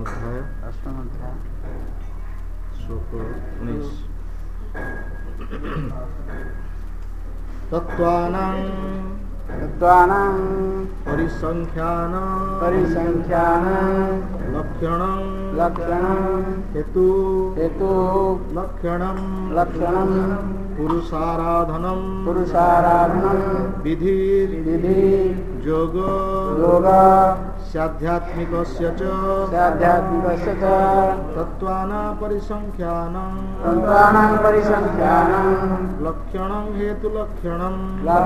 अध्याय श्लोक 19 तत्त्वानां परिसंख्यानं लक्षणं हेतु लक्षणं पुरुषाराधनं विधि योग स्याध्यात्मिकस्य च तत्त्वानां परिसंख्यानं लक्षणं हेतु लक्षणं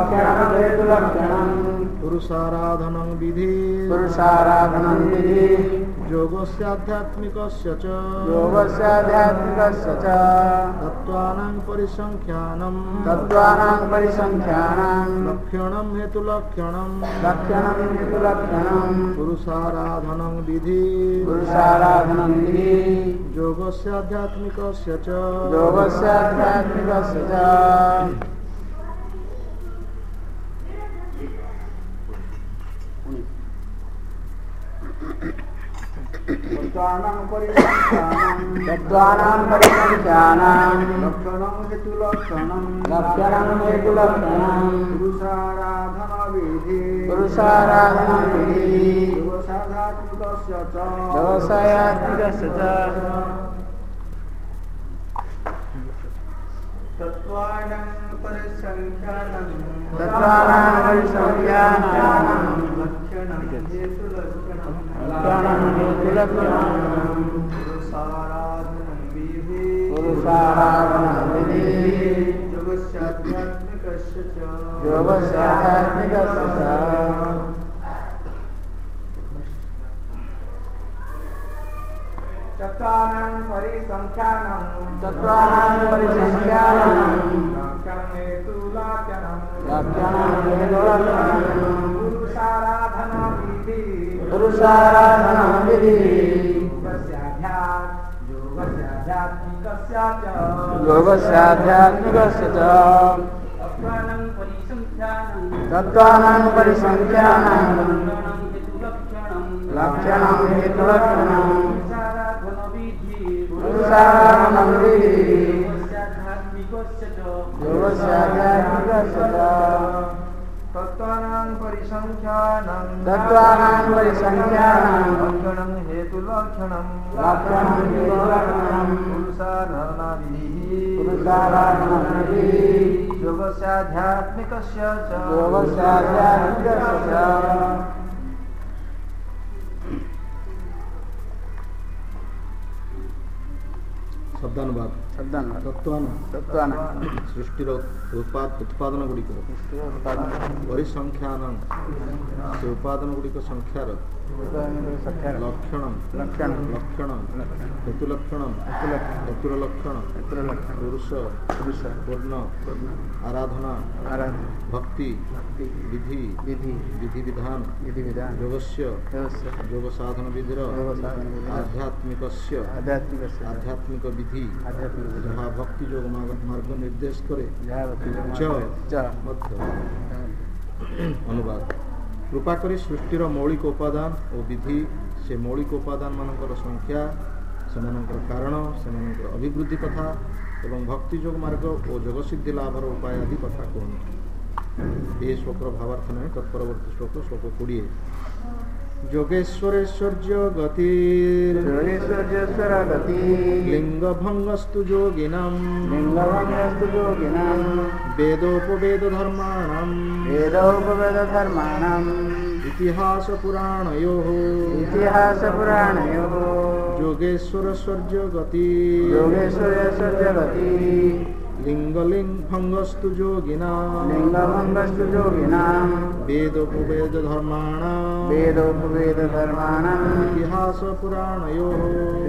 पुरुषाराधनं विधि योगस्याध्यात्मिकस्य च तत्त्वानां परिसंख्यानं लक्षणं हेतु लक्षणं पुरुषाराधनं विधि योगस्याध्यात्मिकस्य च तत्त्वानां परिसंख्यानं लक्षणं हेतु लक्षणं पुरुषाराधनं विधि योगस्याध्यात्मिकस्य च तत्त्वानां परिसंख्यानं लक्षणं हेतु लक्षणं पुरुषाराधनं विधि योगस्याध्यात्मिकस्य च तत्त्वानां परिसंख्यानं लक्षणं हेतु लक्षणं पुरुषाराधनं विधि योगस्याध्यात्मिकस्य च तत्त्वानां परिसंख्यानं लक्षणं हेतु लक्षणं पुरुषाराधनं विधि योगस्याध्यात्मिकस्य च तत्त्वानां परिसंख्यानं लक्षणं हेतु लक्षणं पुरुषाराधनं विधि योगस्याध्यात्मिकस्य च शब्दानुवाद तत्त्वान सृष्टिर उत्पादन गुड़िक परिसंख्यान से उपादान गुड़िक संख्यार लक्षण हेतु लक्षण हेतुर लक्षण पुरुष पूर्ण आराधना भक्ति विधि विधान योगस्य योग साधन विधिर आध्यात्मिक विधि जहाँ भक्ति योग मार्ग निर्देश करे अनुवाद कृपा करी सृष्टिर मौलिक उपादान और विधि से मौलिक उपादान मानकर संख्या सेमानकर कारण सेमानकर अभिवृद्धि कथा एवं भक्ति योग मार्ग और जगसिद्धि लाभर उपाय आदि कथा कहते ये श्लोकर भावार्थ नहीं तत्परवर्ती श्लोक 20 योगेश्वरेश्वर्य गतिर लिंगभंगस्तु योगिनां वेदोपवेद धर्माणां इतिहास पुराणयोः योगेश्वरेश्वर्य गति लिंगभंगस्तु योगिनां वेदोपवेद धर्माणां इतिहास पुराणयोः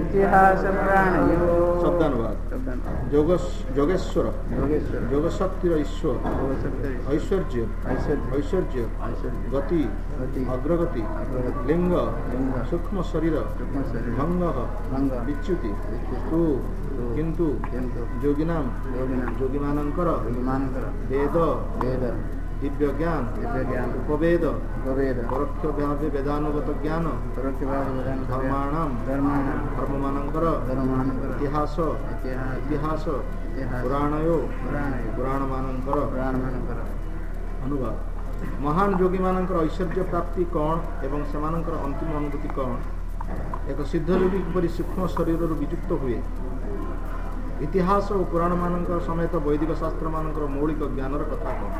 शब्दानुवाद योगेश्वर योगशक्तिर ईश्वर ऐश्वर्य गति अग्रगति लिंग सूक्ष्म शरीर भंग विच्युति किंतु योगिनां योगिमानंकर वेद दिव्य ज्ञान उपवेद ପରୋକ୍ଷ भावे वेदानुगत ज्ञान धर्माणाम धर्मମାନଙ୍କର ଇତିହାସ ପୁରାଣୟୋ ପୁରାଣମାନଙ୍କର ଅନୁବାଦ। ମହାନ ଯୋଗୀମାନଙ୍କର ଐଶ୍ୱର୍ଯ୍ୟ ପ୍ରାପ୍ତି କ'ଣ ଏବଂ ସେମାନଙ୍କର ଅନ୍ତିମ ଅନୁଭୂତି କ'ଣ? ଏକ ସିଦ୍ଧ ଯୋଗୀ କିପରି ସୂକ୍ଷ୍ମ ଶରୀରରୁ ବିଯୁକ୍ତ ହୁଏ? ଇତିହାସ ଓ ପୁରାଣମାନଙ୍କ ସମେତ ବୈଦିକ ଶାସ୍ତ୍ରମାନଙ୍କର ମୌଳିକ ଜ୍ଞାନର କଥା କ'ଣ?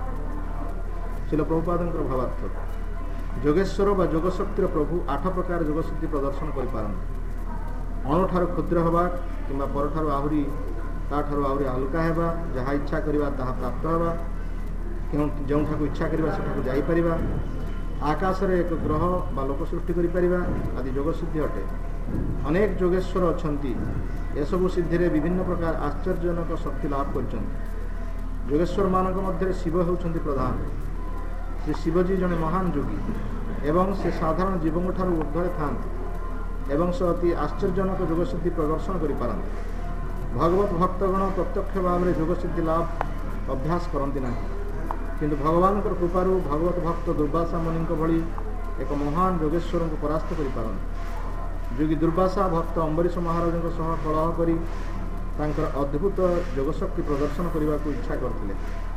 ଶିଲ ପ୍ରଭୁପାଦଙ୍କର ଭାବାର୍ଥ। ଯୋଗେଶ୍ୱର ବା ଯୋଗଶକ୍ତିର ପ୍ରଭୁ 8 ପ୍ରକାର ଯୋଗଶକ୍ତି ପ୍ରଦର୍ଶନ କରିପାରନ୍ତି। ଅଣୁଠାରୁ କ୍ଷୁଦ୍ର ହେବା କିମ୍ବା ପରଠାରୁ ତାଠାରୁ ଆହୁରି ହାଲୁକା ହେବା, ଯାହା ଇଚ୍ଛା କରିବା ତାହା ପ୍ରାପ୍ତ ହେବା, ଯେଉଁଠାକୁ ଇଚ୍ଛା କରିବା ସେଠାକୁ ଯାଇପାରିବା, ଆକାଶରେ ଏକ ଗ୍ରହ ବା ଲୋକ ସୃଷ୍ଟି କରିପାରିବା ଆଦି ଯୋଗସିଦ୍ଧି ଅଟେ। ଅନେକ ଯୋଗେଶ୍ୱର ଅଛନ୍ତି। ଏସବୁ ସିଦ୍ଧିରେ ବିଭିନ୍ନ ପ୍ରକାର ଆଶ୍ଚର୍ଯ୍ୟଜନକ ଶକ୍ତି ଲାଭ କରିଛନ୍ତି। ଯୋଗେଶ୍ୱରମାନଙ୍କ ମଧ୍ୟରେ ଶିବ ହେଉଛନ୍ତି ପ୍ରଧାନ। ଶ୍ରୀ ଶିବଜୀ ଜଣେ ମହାନ ଯୋଗୀ ଏବଂ ସେ ସାଧାରଣ ଜୀବଙ୍କ ଠାରୁ ଉର୍ଦ୍ଧ୍ୱରେ ଥାନ୍ତି ଏବଂ ସେ ଅତି ଆଶ୍ଚର୍ଯ୍ୟଜନକ ଯୋଗସିଦ୍ଧି ପ୍ରଦର୍ଶନ କରିପାରନ୍ତି। ଭଗବତ ଭକ୍ତଗଣ ପ୍ରତ୍ୟକ୍ଷ ଭାବରେ ଯୋଗସିଦ୍ଧି ଲାଭ ଅଭ୍ୟାସ କରନ୍ତି ନାହିଁ, କିନ୍ତୁ ଭଗବାନଙ୍କର କୃପାରୁ ଭଗବତ ଭକ୍ତ ଦୁର୍ବାସା ମୁନିଙ୍କ ଭଳି ଏକ ମହାନ ଯୋଗେଶ୍ୱରଙ୍କୁ ପରାସ୍ତ କରିପାରନ୍ତି। ଯୋଗୀ ଦୁର୍ବାସା ଭକ୍ତ ଅମ୍ବରୀଶ ମହାରାଜଙ୍କ ସହ କଳହ କରି ତାଙ୍କର ଅଦ୍ଭୁତ ଯୋଗଶକ୍ତି ପ୍ରଦର୍ଶନ କରିବାକୁ ଇଚ୍ଛା କରିଥିଲେ।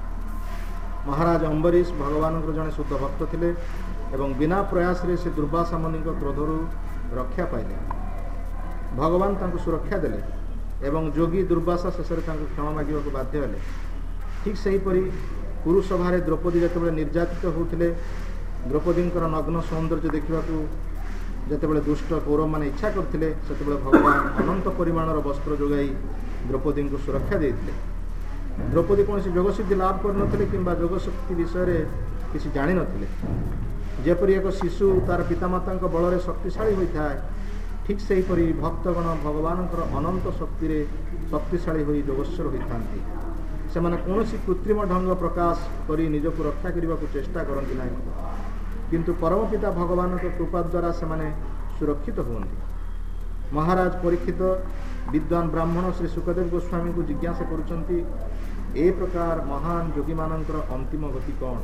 ମହାରାଜ ଅମ୍ବରୀଶ ଭଗବାନଙ୍କର ଜଣେ ଶୁଦ୍ଧ ଭକ୍ତ ଥିଲେ ଏବଂ ବିନା ପ୍ରୟାସରେ ସେ ଦୁର୍ବାସା ମୁନିଙ୍କ କ୍ରୋଧରୁ ରକ୍ଷା ପାଇଲେ। ଭଗବାନ ତାଙ୍କୁ ସୁରକ୍ଷା ଦେଲେ ଏବଂ ଯୋଗୀ ଦୁର୍ବାସା ଶେଷରେ ତାଙ୍କୁ କ୍ଷମା ମାଗିବାକୁ ବାଧ୍ୟ ହେଲେ। ଠିକ୍ ସେହିପରି କୁରୁସଭାରେ ଦ୍ରୌପଦୀ ଯେତେବେଳେ ନିର୍ଯାତିତ ହେଉଥିଲେ, ଦ୍ରୌପଦୀଙ୍କର ନଗ୍ନ ସୌନ୍ଦର୍ଯ୍ୟ ଦେଖିବାକୁ ଯେତେବେଳେ ଦୁଷ୍ଟ କୌରବମାନେ ଇଚ୍ଛା କରିଥିଲେ, ସେତେବେଳେ ଭଗବାନ ଅନନ୍ତ ପରିମାଣର ବସ୍ତ୍ର ଯୋଗାଇ ଦ୍ରୌପଦୀଙ୍କୁ ସୁରକ୍ଷା ଦେଇଥିଲେ। ଦ୍ରୌପଦୀ କୌଣସି ଯୋଗସିଦ୍ଧି ଲାଭ କରିନଥିଲେ କିମ୍ବା ଯୋଗଶକ୍ତି ବିଷୟରେ କିଛି ଜାଣିନଥିଲେ। ଯେପରି ଏକ ଶିଶୁ ତାର ପିତାମାତାଙ୍କ ବଳରେ ଶକ୍ତିଶାଳୀ ହୋଇଥାଏ, ଠିକ୍ ସେହିପରି ଭକ୍ତଗଣ ଭଗବାନଙ୍କର ଅନନ୍ତ ଶକ୍ତିରେ ଶକ୍ତିଶାଳୀ ହୋଇ ଯୋଗେଶ୍ୱର ହୋଇଥାନ୍ତି। ସେମାନେ କୌଣସି କୃତ୍ରିମ ଢଙ୍ଗ ପ୍ରକାଶ କରି ନିଜକୁ ରକ୍ଷା କରିବାକୁ ଚେଷ୍ଟା କରନ୍ତି ନାହିଁ, କିନ୍ତୁ ପରମ ପିତା ଭଗବାନଙ୍କ କୃପା ଦ୍ୱାରା ସେମାନେ ସୁରକ୍ଷିତ ହୁଅନ୍ତି। ମହାରାଜ ପରୀକ୍ଷିତ ବିଦ୍ୱାନ ବ୍ରାହ୍ମଣ ଶ୍ରୀ ସୁଖଦେବ ଗୋସ୍ୱାମୀଙ୍କୁ ଜିଜ୍ଞାସା କରୁଛନ୍ତି, ଏ ପ୍ରକାର ମହାନ ଯୋଗୀମାନଙ୍କର ଅନ୍ତିମ ଗତି କ'ଣ?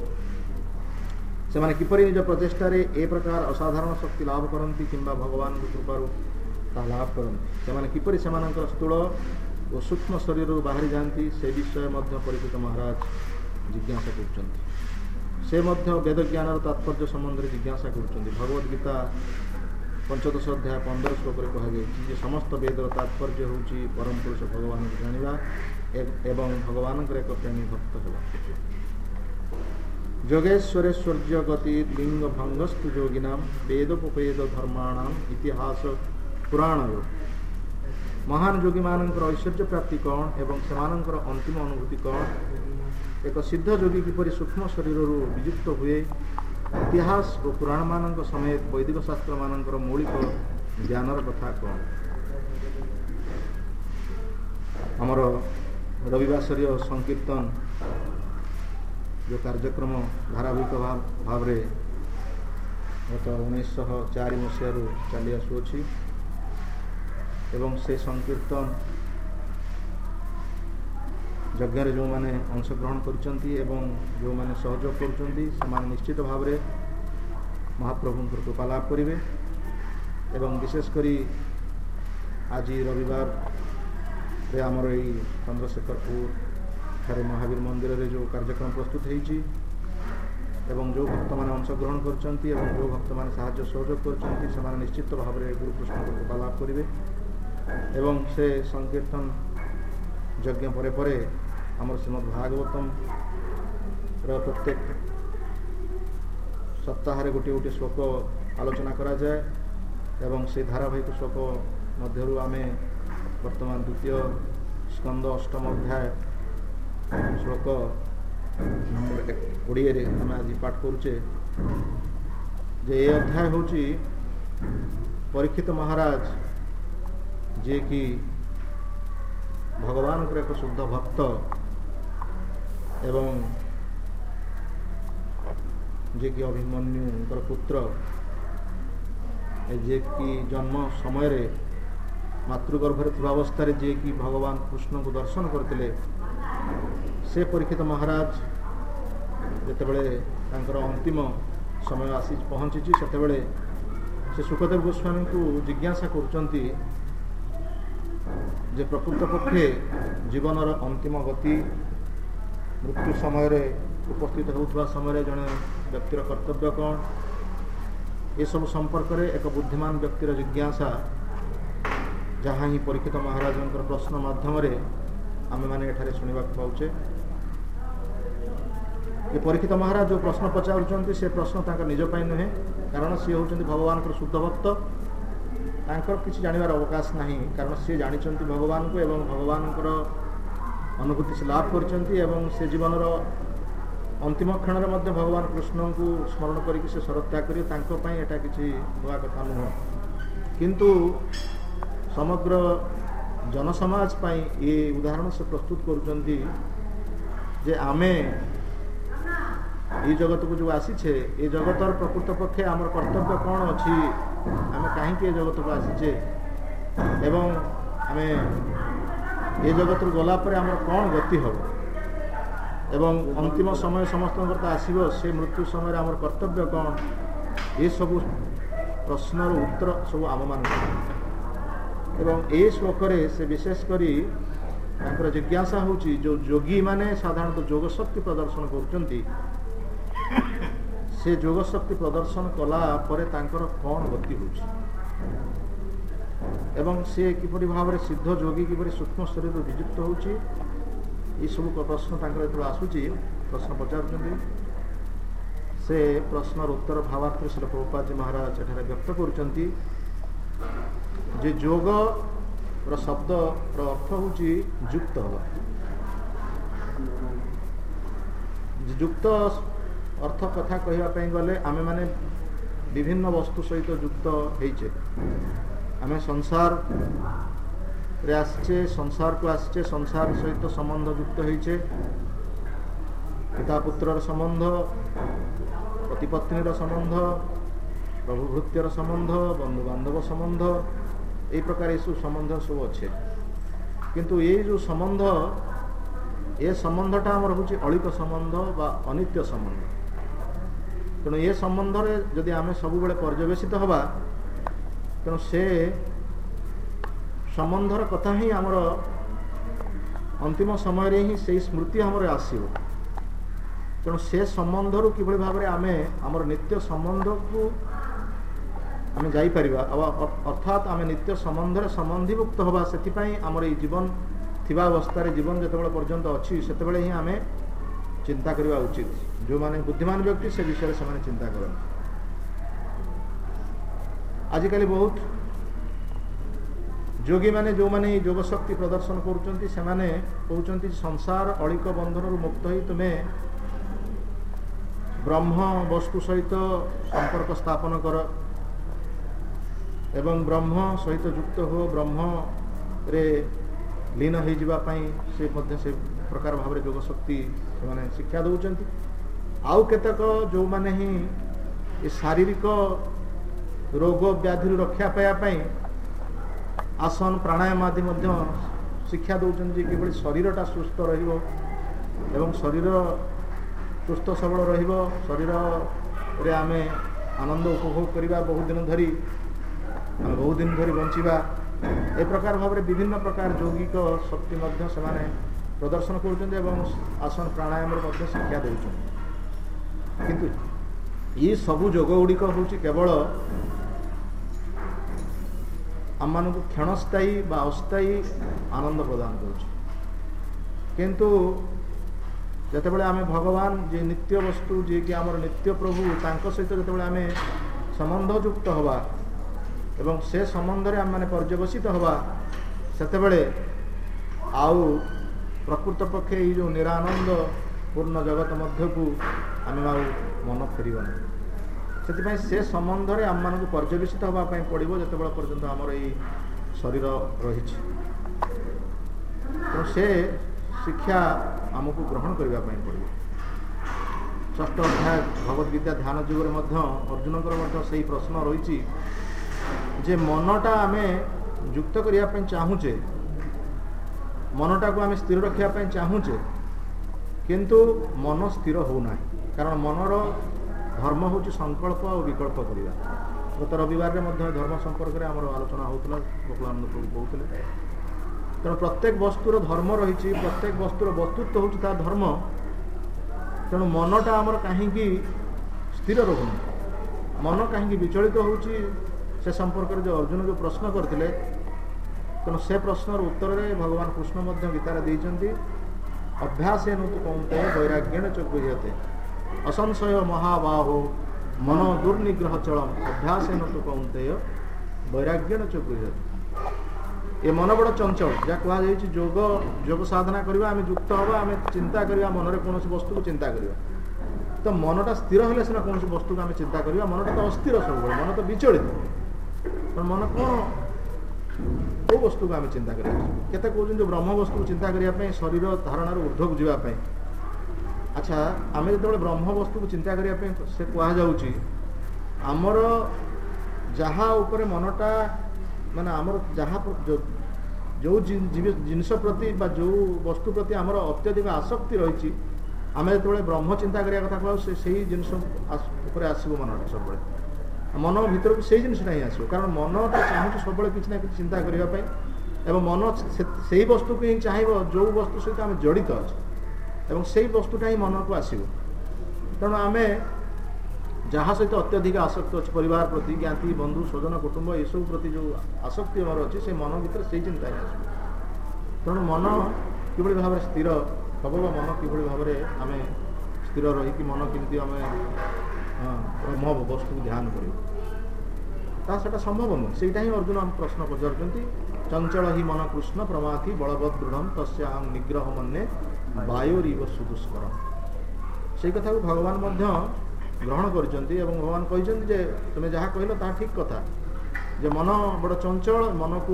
ସେମାନେ କିପରି ନିଜ ପ୍ରଚେଷ୍ଟାରେ ଏ ପ୍ରକାର ଅସାଧାରଣ ଶକ୍ତି ଲାଭ କରନ୍ତି କିମ୍ବା ଭଗବାନଙ୍କ କୃପାରୁ ତାହା ଲାଭ କରନ୍ତି? ସେମାନେ କିପରି ସେମାନଙ୍କର ସ୍ଥୂଳ ଓ ସୂକ୍ଷ୍ମ ଶରୀରରୁ ବାହାରି ଯାଆନ୍ତି, ସେ ବିଷୟ ମଧ୍ୟ ପରୀକ୍ଷିତ ମହାରାଜ ଜିଜ୍ଞାସା କରୁଛନ୍ତି। ସେ ମଧ୍ୟ ବେଦ ଜ୍ଞାନର ତାତ୍ପର୍ଯ୍ୟ ସମ୍ବନ୍ଧରେ ଜିଜ୍ଞାସା କରୁଛନ୍ତି। ଭଗବତ ଗୀତା 15 ଅଧ୍ୟାୟ 15 ଶ୍ଲୋକରେ କୁହାଯାଇଛି ଯେ ସମସ୍ତ ବେଦର ତାତ୍ପର୍ଯ୍ୟ ହେଉଛି ପରମ ପୁରୁଷ ଭଗବାନଙ୍କୁ ଜାଣିବା ଏବଂ ଭଗବାନଙ୍କର ଏକ ପ୍ରେମୀ ଭକ୍ତ ହେବା। ଯୋଗେଶ୍ୱରେଶ୍ୱର୍ଯ୍ୟ ଗତି ଲିଙ୍ଗ ଭଙ୍ଗସ୍ତୁ ଯୋଗିନାମ ବେଦୋପବେଦ ଧର୍ମାଣାମ ଇତିହାସ ପୁରାଣୟ। ମହାନ ଯୋଗୀମାନଙ୍କର ଐଶ୍ୱର୍ଯ୍ୟ ପ୍ରାପ୍ତି କ'ଣ ଏବଂ ସେମାନଙ୍କର ଅନ୍ତିମ ଅନୁଭୂତି କ'ଣ? ଏକ ସିଦ୍ଧ ଯୋଗୀ କିପରି ସୂକ୍ଷ୍ମ ଶରୀରରୁ ବିଯୁକ୍ତ ହୁଏ? ଇତିହାସ ଓ ପୁରାଣମାନଙ୍କ ସମେତ ବୈଦିକ ଶାସ୍ତ୍ରମାନଙ୍କର ମୌଳିକ ଜ୍ଞାନର କଥା କ'ଣ? ଆମର ରବିବାସରୀୟ ସଂକୀର୍ତ୍ତନ ଯେଉଁ କାର୍ଯ୍ୟକ୍ରମ ଧାରାବାହିକ ଭାବରେ ଗତ 1904 ମସିହାରୁ ଚାଲି ଆସୁଅଛି ଏବଂ ସେ ସଂକୀର୍ତ୍ତନ ଯଜ୍ଞରେ ଯେଉଁମାନେ ଅଂଶଗ୍ରହଣ କରୁଛନ୍ତି ଏବଂ ଯେଉଁମାନେ ସହଯୋଗ କରୁଛନ୍ତି, ସେମାନେ ନିଶ୍ଚିତ ଭାବରେ ମହାପ୍ରଭୁଙ୍କର କୃପା ଲାଭ କରିବେ। ଏବଂ ବିଶେଷ କରି ଆଜି ରବିବାରରେ ଆମର ଏଇ ଚନ୍ଦ୍ରଶେଖରପୁର ଠାରେ ମହାବୀର ମନ୍ଦିରରେ ଯେଉଁ କାର୍ଯ୍ୟକ୍ରମ ପ୍ରସ୍ତୁତ ହୋଇଛି ଏବଂ ଯେଉଁ ଭକ୍ତମାନେ ଅଂଶଗ୍ରହଣ କରୁଛନ୍ତି ଏବଂ ଯେଉଁ ଭକ୍ତମାନେ ସାହାଯ୍ୟ ସହଯୋଗ କରୁଛନ୍ତି, ସେମାନେ ନିଶ୍ଚିତ ଭାବରେ ଗୁରୁକୃଷ୍ଣଙ୍କ କୃପା ଲାଭ କରିବେ। ଏବଂ ସେ ସଂକୀର୍ତ୍ତନ ଯଜ୍ଞ ପରେ ପରେ ଆମର ଶ୍ରୀମଦ୍ ଭାଗବତମର ପ୍ରତ୍ୟେକ ସପ୍ତାହରେ ଗୋଟିଏ ଗୋଟିଏ ଶ୍ଲୋକ ଆଲୋଚନା କରାଯାଏ ଏବଂ ସେ ଧାରାବାହିକ ଶ୍ଲୋକ ମଧ୍ୟରୁ ଆମେ ବର୍ତ୍ତମାନ ଦ୍ୱିତୀୟ ସ୍କନ୍ଦ 8ମ ଅଧ୍ୟାୟ ଶ୍ଲୋକ ନମ୍ବର 20ରେ ଆମେ ଆଜି ପାଠ କରୁଛେ ଯେ ଏ ଅଧ୍ୟାୟ ହେଉଛି ପରୀକ୍ଷିତ ମହାରାଜ ଯିଏକି ଭଗବାନଙ୍କର ଏକ ଶୁଦ୍ଧ ଭକ୍ତ ଏବଂ ଯିଏକି ଅଭିମନ୍ୟୁଙ୍କର ପୁତ୍ର, ଯିଏକି ଜନ୍ମ ସମୟରେ ମାତୃଗର୍ଭରେ ଥିବା ଅବସ୍ଥାରେ ଯିଏକି ଭଗବାନ କୃଷ୍ଣଙ୍କୁ ଦର୍ଶନ କରିଥିଲେ, ସେ ପରୀକ୍ଷିତ ମହାରାଜ ଯେତେବେଳେ ତାଙ୍କର ଅନ୍ତିମ ସମୟ ଆସି ପହଞ୍ଚିଛି ସେତେବେଳେ ସେ ସୁଖଦେବ ଗୋସ୍ୱାମୀଙ୍କୁ ଜିଜ୍ଞାସା କରୁଛନ୍ତି ଯେ ପ୍ରକୃତ ପକ୍ଷେ ଜୀବନର ଅନ୍ତିମ ଗତି ମୃତ୍ୟୁ ସମୟରେ ଉପସ୍ଥିତ ହେଉଥିବା ସମୟରେ ଜଣେ ବ୍ୟକ୍ତିର କର୍ତ୍ତବ୍ୟ କ'ଣ, ଏସବୁ ସମ୍ପର୍କରେ ଏକ ବୁଦ୍ଧିମାନ ବ୍ୟକ୍ତିର ଜିଜ୍ଞାସା, ଯାହା ହିଁ ପରୀକ୍ଷିତ ମହାରାଜଙ୍କର ପ୍ରଶ୍ନ ମାଧ୍ୟମରେ ଆମେମାନେ ଏଠାରେ ଶୁଣିବାକୁ ପାଉଛେ। ଏ ପରୀକ୍ଷିତ ମହାରାଜ ଯେଉଁ ପ୍ରଶ୍ନ ପଚାରୁଛନ୍ତି ସେ ପ୍ରଶ୍ନ ତାଙ୍କ ନିଜ ପାଇଁ ନୁହେଁ, କାରଣ ସିଏ ହେଉଛନ୍ତି ଭଗବାନଙ୍କର ଶୁଦ୍ଧ ଭକ୍ତ। ତାଙ୍କର କିଛି ଜାଣିବାର ଅବକାଶ ନାହିଁ, କାରଣ ସିଏ ଜାଣିଛନ୍ତି ଭଗବାନଙ୍କୁ ଏବଂ ଭଗବାନଙ୍କର ଅନୁଭୂତି ସେ ଲାଭ କରିଛନ୍ତି ଏବଂ ସେ ଜୀବନର ଅନ୍ତିମ କ୍ଷଣରେ ମଧ୍ୟ ଭଗବାନ କୃଷ୍ଣଙ୍କୁ ସ୍ମରଣ କରିକି ସେ ସରତ୍ୟାଗ କରିବେ। ତାଙ୍କ ପାଇଁ ଏଇଟା କିଛି ନୂଆ କଥା ନୁହଁ, କିନ୍ତୁ ସମଗ୍ର ଜନସମାଜ ପାଇଁ ଏ ଉଦାହରଣ ସେ ପ୍ରସ୍ତୁତ କରୁଛନ୍ତି ଯେ ଆମେ এই জগতକୁ ଯେଉଁ ଆସିଛେ ଏ ଜଗତର ପ୍ରକୃତ ପକ୍ଷେ ଆମର କର୍ତ୍ତବ୍ୟ କ'ଣ ଅଛି, ଆମେ କାହିଁକି ଏ ଜଗତକୁ ଆସିଛେ ଏବଂ ଆମେ ଏ ଜଗତରୁ ଗଲା ପରେ ଆମର କ'ଣ ଗତି ହେବ ଏବଂ ଅନ୍ତିମ ସମୟ ସମସ୍ତଙ୍କର ତ ଆସିବ, ସେ ମୃତ୍ୟୁ ସମୟରେ ଆମର କର୍ତ୍ତବ୍ୟ କ'ଣ, ଏସବୁ ପ୍ରଶ୍ନର ଉତ୍ତର ସବୁ ଆମମାନଙ୍କୁ। ଏବଂ ଏ ଶ୍ଲୋକରେ ସେ ବିଶେଷ କରି ତାଙ୍କର ଜିଜ୍ଞାସା ହେଉଛି ଯେଉଁ ଯୋଗୀମାନେ ସାଧାରଣତଃ ଯୋଗ ଶକ୍ତି ପ୍ରଦର୍ଶନ କରୁଛନ୍ତି ସେ ଯୋଗ ଶକ୍ତି ପ୍ରଦର୍ଶନ କଲା ପରେ ତାଙ୍କର କ'ଣ ଗତି ହେଉଛି ଏବଂ ସେ କିପରି ଭାବରେ ସିଦ୍ଧ ଯୋଗୀ କିପରି ସୂକ୍ଷ୍ମ ଶରୀରରୁ ବିଯୁକ୍ତ ହେଉଛି, ଏସବୁ ପ୍ରଶ୍ନ ତାଙ୍କର ଯେତେବେଳେ ଆସୁଛି ପ୍ରଶ୍ନ ପଚାରୁଛନ୍ତି। ସେ ପ୍ରଶ୍ନର ଉତ୍ତର ଭାବାର୍ଥରେ ଶ୍ରୀଲ ପ୍ରଭୁପାଦଜୀ ମହାରାଜ ଏଠାରେ ବ୍ୟକ୍ତ କରୁଛନ୍ତି ଯେ ଯୋଗର ଶବ୍ଦର ଅର୍ଥ ହେଉଛି ଯୁକ୍ତ ହେବା। ଯୁକ୍ତ ଅର୍ଥ କଥା କହିବା ପାଇଁ ଗଲେ ଆମେମାନେ ବିଭିନ୍ନ ବସ୍ତୁ ସହିତ ଯୁକ୍ତ ହେଇଛେ। ଆମେ ସଂସାରରେ ଆସିଛେ, ସଂସାରକୁ ଆସିଛେ, ସଂସାର ସହିତ ସମ୍ବନ୍ଧ ଯୁକ୍ତ ହେଇଛେ, ପିତା ପୁତ୍ରର ସମ୍ବନ୍ଧ, ପତି ପତ୍ନୀର ସମ୍ବନ୍ଧ, ପ୍ରଭୁ ଭୃତ୍ୟର ସମ୍ବନ୍ଧ, ବନ୍ଧୁବାନ୍ଧବ ସମ୍ବନ୍ଧ, এই ପ୍ରକାର ଏସବୁ ସମ୍ବନ୍ଧ ସବୁ ଅଛେ। କିନ୍ତୁ ଏଇ ଯେଉଁ ସମ୍ବନ୍ଧ, ଏ ସମ୍ବନ୍ଧଟା ଆମର ହେଉଛି ଅଳିକ ସମ୍ବନ୍ଧ ବା ଅନିତ୍ୟ ସମ୍ବନ୍ଧ। ତେଣୁ ଏ ସମ୍ବନ୍ଧରେ ଯଦି ଆମେ ସବୁବେଳେ ପର୍ଯ୍ୟବେସିତ ହେବା, ତେଣୁ ସେ ସମ୍ବନ୍ଧର କଥା ହିଁ ଆମର ଅନ୍ତିମ ସମୟରେ ହିଁ ସେଇ ସ୍ମୃତି ଆମର ଆସିବ। ତେଣୁ ସେ ସମ୍ବନ୍ଧରୁ କିଭଳି ଭାବରେ ଆମେ ଆମର ନିତ୍ୟ ସମ୍ବନ୍ଧକୁ ଆମେ ଯାଇପାରିବା, ଅର୍ଥାତ୍ ଆମେ ନିତ୍ୟ ସମ୍ବନ୍ଧରେ ସମ୍ବନ୍ଧୀଭୁକ୍ତ ହେବା, ସେଥିପାଇଁ ଆମର ଏଇ ଜୀବନ ଥିବା ଅବସ୍ଥାରେ, ଜୀବନ ଯେତେବେଳେ ପର୍ଯ୍ୟନ୍ତ ଅଛି ସେତେବେଳେ ହିଁ ଆମେ ଚିନ୍ତା କରିବା ଉଚିତ। ଯେଉଁମାନେ ବୁଦ୍ଧିମାନ ବ୍ୟକ୍ତି ସେ ବିଷୟରେ ସେମାନେ ଚିନ୍ତା କରନ୍ତି। ଆଜିକାଲି ବହୁତ ଯୋଗୀମାନେ ଯେଉଁମାନେ ଏଇ ଯୋଗ ଶକ୍ତି ପ୍ରଦର୍ଶନ କରୁଛନ୍ତି ସେମାନେ କହୁଛନ୍ତି ସଂସାର ଅଳିକ ବନ୍ଧନରୁ ମୁକ୍ତ ହୋଇ ତୁମେ ବ୍ରହ୍ମ ବସ୍ତୁ ସହିତ ସମ୍ପର୍କ ସ୍ଥାପନ କର ଏବଂ ବ୍ରହ୍ମ ସହିତ ଯୁକ୍ତ ହୁଅ, ବ୍ରହ୍ମରେ ଲୀନ ହୋଇଯିବା ପାଇଁ ସେ ମଧ୍ୟ ସେ ପ୍ରକାର ଭାବରେ ଯୋଗ ଶକ୍ତି ସେମାନେ ଶିକ୍ଷା ଦେଉଛନ୍ତି। ଆଉ କେତେକ ଯେଉଁମାନେ ହିଁ ଏ ଶାରୀରିକ ରୋଗ ବ୍ୟାଧିରୁ ରକ୍ଷା ପାଇବା ପାଇଁ ଆସନ ପ୍ରାଣାୟାମ ଆଦି ମଧ୍ୟ ଶିକ୍ଷା ଦେଉଛନ୍ତି ଯେ କିଭଳି ଶରୀରଟା ସୁସ୍ଥ ରହିବ ଏବଂ ଶରୀର ସୁସ୍ଥ ସବଳ ରହିବ, ଶରୀରରେ ଆମେ ଆନନ୍ଦ ଉପଭୋଗ କରିବା, ବହୁତ ଦିନ ଧରି ବଞ୍ଚିବା। ଏ ପ୍ରକାର ଭାବରେ ବିଭିନ୍ନ ପ୍ରକାର ଯୌଗିକ ଶକ୍ତି ମଧ୍ୟ ସେମାନେ ପ୍ରଦର୍ଶନ କରୁଛନ୍ତି ଏବଂ ଆସନ ପ୍ରାଣାୟାମରେ ମଧ୍ୟ ଶିକ୍ଷା ଦେଉଛନ୍ତି। କିନ୍ତୁ ଏ ସବୁ ଯୋଗ ଗୁଡ଼ିକ ହେଉଛି କେବଳ ଆମମାନଙ୍କୁ କ୍ଷଣସ୍ଥାୟୀ ବା ଅସ୍ଥାୟୀ ଆନନ୍ଦ ପ୍ରଦାନ କରୁଛି। କିନ୍ତୁ ଯେତେବେଳେ ଆମେ ଭଗବାନ ଯେ ନିତ୍ୟ ବସ୍ତୁ, ଯିଏକି ଆମର ନିତ୍ୟ ପ୍ରଭୁ, ତାଙ୍କ ସହିତ ଯେତେବେଳେ ଆମେ ସମ୍ବନ୍ଧ ଯୁକ୍ତ ହେବା ଏବଂ ସେ ସମ୍ବନ୍ଧରେ ଆମେମାନେ ପର୍ଯ୍ୟବସିତ ହେବା, ସେତେବେଳେ ଆଉ ପ୍ରକୃତ ପକ୍ଷେ ଏଇ ଯେଉଁ ନିରାନନ୍ଦ ପୂର୍ଣ୍ଣ ଜଗତ ମଧ୍ୟକୁ ଆମେ ଆଉ ମନ ଫେରିବ ନାହିଁ। ସେଥିପାଇଁ ସେ ସମ୍ବନ୍ଧରେ ଆମମାନଙ୍କୁ ପର୍ଯ୍ୟବେସିତ ହେବା ପାଇଁ ପଡ଼ିବ ଯେତେବେଳେ ପର୍ଯ୍ୟନ୍ତ ଆମର ଏଇ ଶରୀର ରହିଛି। ତେଣୁ ସେ ଶିକ୍ଷା ଆମକୁ ଗ୍ରହଣ କରିବା ପାଇଁ ପଡ଼ିବ। ଷଷ୍ଠ ଅଧ୍ୟାୟ ଭଗବଦ୍ଗୀତା ଧ୍ୟାନ ଯୁଗରେ ମଧ୍ୟ ଅର୍ଜୁନଙ୍କର ମଧ୍ୟ ସେଇ ପ୍ରଶ୍ନ ରହିଛି ଯେ ମନଟା ଆମେ ଯୁକ୍ତ କରିବା ପାଇଁ ଚାହୁଁଛେ, ମନଟାକୁ ଆମେ ସ୍ଥିର ରଖିବା ପାଇଁ ଚାହୁଁଛେ, କିନ୍ତୁ ମନ ସ୍ଥିର ହେଉନାହିଁ। କାରଣ ମନର ଧର୍ମ ହେଉଛି ସଂକଳ୍ପ ଆଉ ବିକଳ୍ପ କରିବା। ଗତ ରବିବାରରେ ମଧ୍ୟ ଧର୍ମ ସମ୍ପର୍କରେ ଆମର ଆଲୋଚନା ହେଉଥିଲା, ଗୋକୁଳାନନ୍ଦ ପ୍ରଭୁ କହୁଥିଲେ। ତେଣୁ ପ୍ରତ୍ୟେକ ବସ୍ତୁର ଧର୍ମ ରହିଛି, ପ୍ରତ୍ୟେକ ବସ୍ତୁର ବସ୍ତୁତ୍ୱ ହେଉଛି ତା ଧର୍ମ। ତେଣୁ ମନଟା ଆମର କାହିଁକି ସ୍ଥିର ରହୁନି, ମନ କାହିଁକି ବିଚଳିତ ହେଉଛି, ସେ ସମ୍ପର୍କରେ ଯେଉଁ ଅର୍ଜୁନ ଯେଉଁ ପ୍ରଶ୍ନ କରିଥିଲେ, ତେଣୁ ସେ ପ୍ରଶ୍ନର ଉତ୍ତରରେ ଭଗବାନ କୃଷ୍ଣ ମଧ୍ୟ ଗୀତାରେ ଦେଇଛନ୍ତି, ଅଭ୍ୟାସେନ ତୁ କୌନ୍ତେୟ ବୈରାଗ୍ୟେଣ ଚ ଗୃହ୍ୟତେ ଅସଂଶୟ ମହାବାହୋ ମନୋ ଦୁର୍ନିଗ୍ରହ ଚଳମ୍ ଅଭ୍ୟାସେନ ତୁ କୌନ୍ତେୟ ବୈରାଗ୍ୟେଣ ଚ ଗୃହ୍ୟତେ। ଏ ମନ ବଡ଼ ଚଞ୍ଚଳ, ଯାହା କୁହାଯାଇଛି ଯୋଗ ସାଧନା କରିବା, ଆମେ ଯୁକ୍ତ ହେବା, ଆମେ ଚିନ୍ତା କରିବା, ମନରେ କୌଣସି ବସ୍ତୁକୁ ଚିନ୍ତା କରିବା। ତ ମନଟା ସ୍ଥିର ହେଲେ ସିନା କୌଣସି ବସ୍ତୁକୁ ଆମେ ଚିନ୍ତା କରିବା, ମନଟା ତ ଅସ୍ଥିର ସବୁବେଳେ, ମନ ତ ବିଚଳିତ। ମନ କ'ଣ କେଉଁ ବସ୍ତୁକୁ ଆମେ ଚିନ୍ତା କରିବା? କେତେ କହୁଛନ୍ତି ବ୍ରହ୍ମ ବସ୍ତୁକୁ ଚିନ୍ତା କରିବା ପାଇଁ, ଶରୀର ଧାରଣାରୁ ଊର୍ଦ୍ଧ୍ୱକୁ ଯିବା ପାଇଁ। ଆଚ୍ଛା, ଆମେ ଯେତେବେଳେ ବ୍ରହ୍ମ ବସ୍ତୁକୁ ଚିନ୍ତା କରିବା ପାଇଁ ସେ କୁହାଯାଉଛି, ଆମର ଯାହା ଉପରେ ମନଟା ମାନେ ଆମର ଯାହା ଯେଉଁ ଜିନିଷ ପ୍ରତି ବା ଯେଉଁ ବସ୍ତୁ ପ୍ରତି ଆମର ଅତ୍ୟଧିକ ଆସକ୍ତି ରହିଛି, ଆମେ ଯେତେବେଳେ ବ୍ରହ୍ମ ଚିନ୍ତା କରିବା କଥା କୁହା, ସେଇ ଜିନିଷ ଉପରେ ଆସିବ ମନଟା ସବୁବେଳେ। ମନ ଭିତରକୁ ସେଇ ଜିନିଷଟା ହିଁ ଆସିବ, କାରଣ ମନଟା ଚାହୁଁଛି ସବୁବେଳେ କିଛି ନା କିଛି ଚିନ୍ତା କରିବା ପାଇଁ, ଏବଂ ମନ ସେଇ ବସ୍ତୁକୁ ହିଁ ଚାହିଁବ ଯେଉଁ ବସ୍ତୁ ସହିତ ଆମେ ଜଡ଼ିତ ଅଛୁ, ଏବଂ ସେଇ ବସ୍ତୁଟା ହିଁ ମନକୁ ଆସିବ। ତେଣୁ ଆମେ ଯାହା ସହିତ ଅତ୍ୟଧିକ ଆସକ୍ତି ଅଛି, ପରିବାର ପ୍ରତି, ଜ୍ଞାତି ବନ୍ଧୁ ସ୍ୱଜନ କୁଟୁମ୍ବ ଏସବୁ ପ୍ରତି ଯେଉଁ ଆସକ୍ତି ଆମର ଅଛି, ସେ ମନ ଭିତରେ ସେଇ ଚିନ୍ତା ହିଁ ଆସିବ। ତେଣୁ ମନ କିଭଳି ଭାବରେ ସ୍ଥିର ହେବ, ମନ କିଭଳି ଭାବରେ ଆମେ ସ୍ଥିର ରହିକି ମନ କେମିତି ଆମେ ବ୍ରହ୍ମ ବସ୍ତୁକୁ ଧ୍ୟାନ କରିବୁ, ତାହା ସେଟା ସମ୍ଭବ ନୁହେଁ। ସେଇଟା ହିଁ ଅର୍ଜୁନ ଆମ ପ୍ରଶ୍ନ ପଚାରୁଛନ୍ତି, ଚଞ୍ଚଳ ହି ମନ କୃଷ୍ଣ ପ୍ରମାଥି ବଳବତ୍ ଦୃଢ଼ ତସ୍ୟାହଂ ନିଗ୍ରହ ମନ୍ୟେ ବାୟୋରିବ ସୁଦୁଷ୍କର। ସେଇ କଥାକୁ ଭଗବାନ ମଧ୍ୟ ଗ୍ରହଣ କରିଛନ୍ତି ଏବଂ ଭଗବାନ କହିଛନ୍ତି ଯେ ତୁମେ ଯାହା କହିଲ ତାହା ଠିକ୍ କଥା, ଯେ ମନ ବଡ଼ ଚଞ୍ଚଳ, ମନକୁ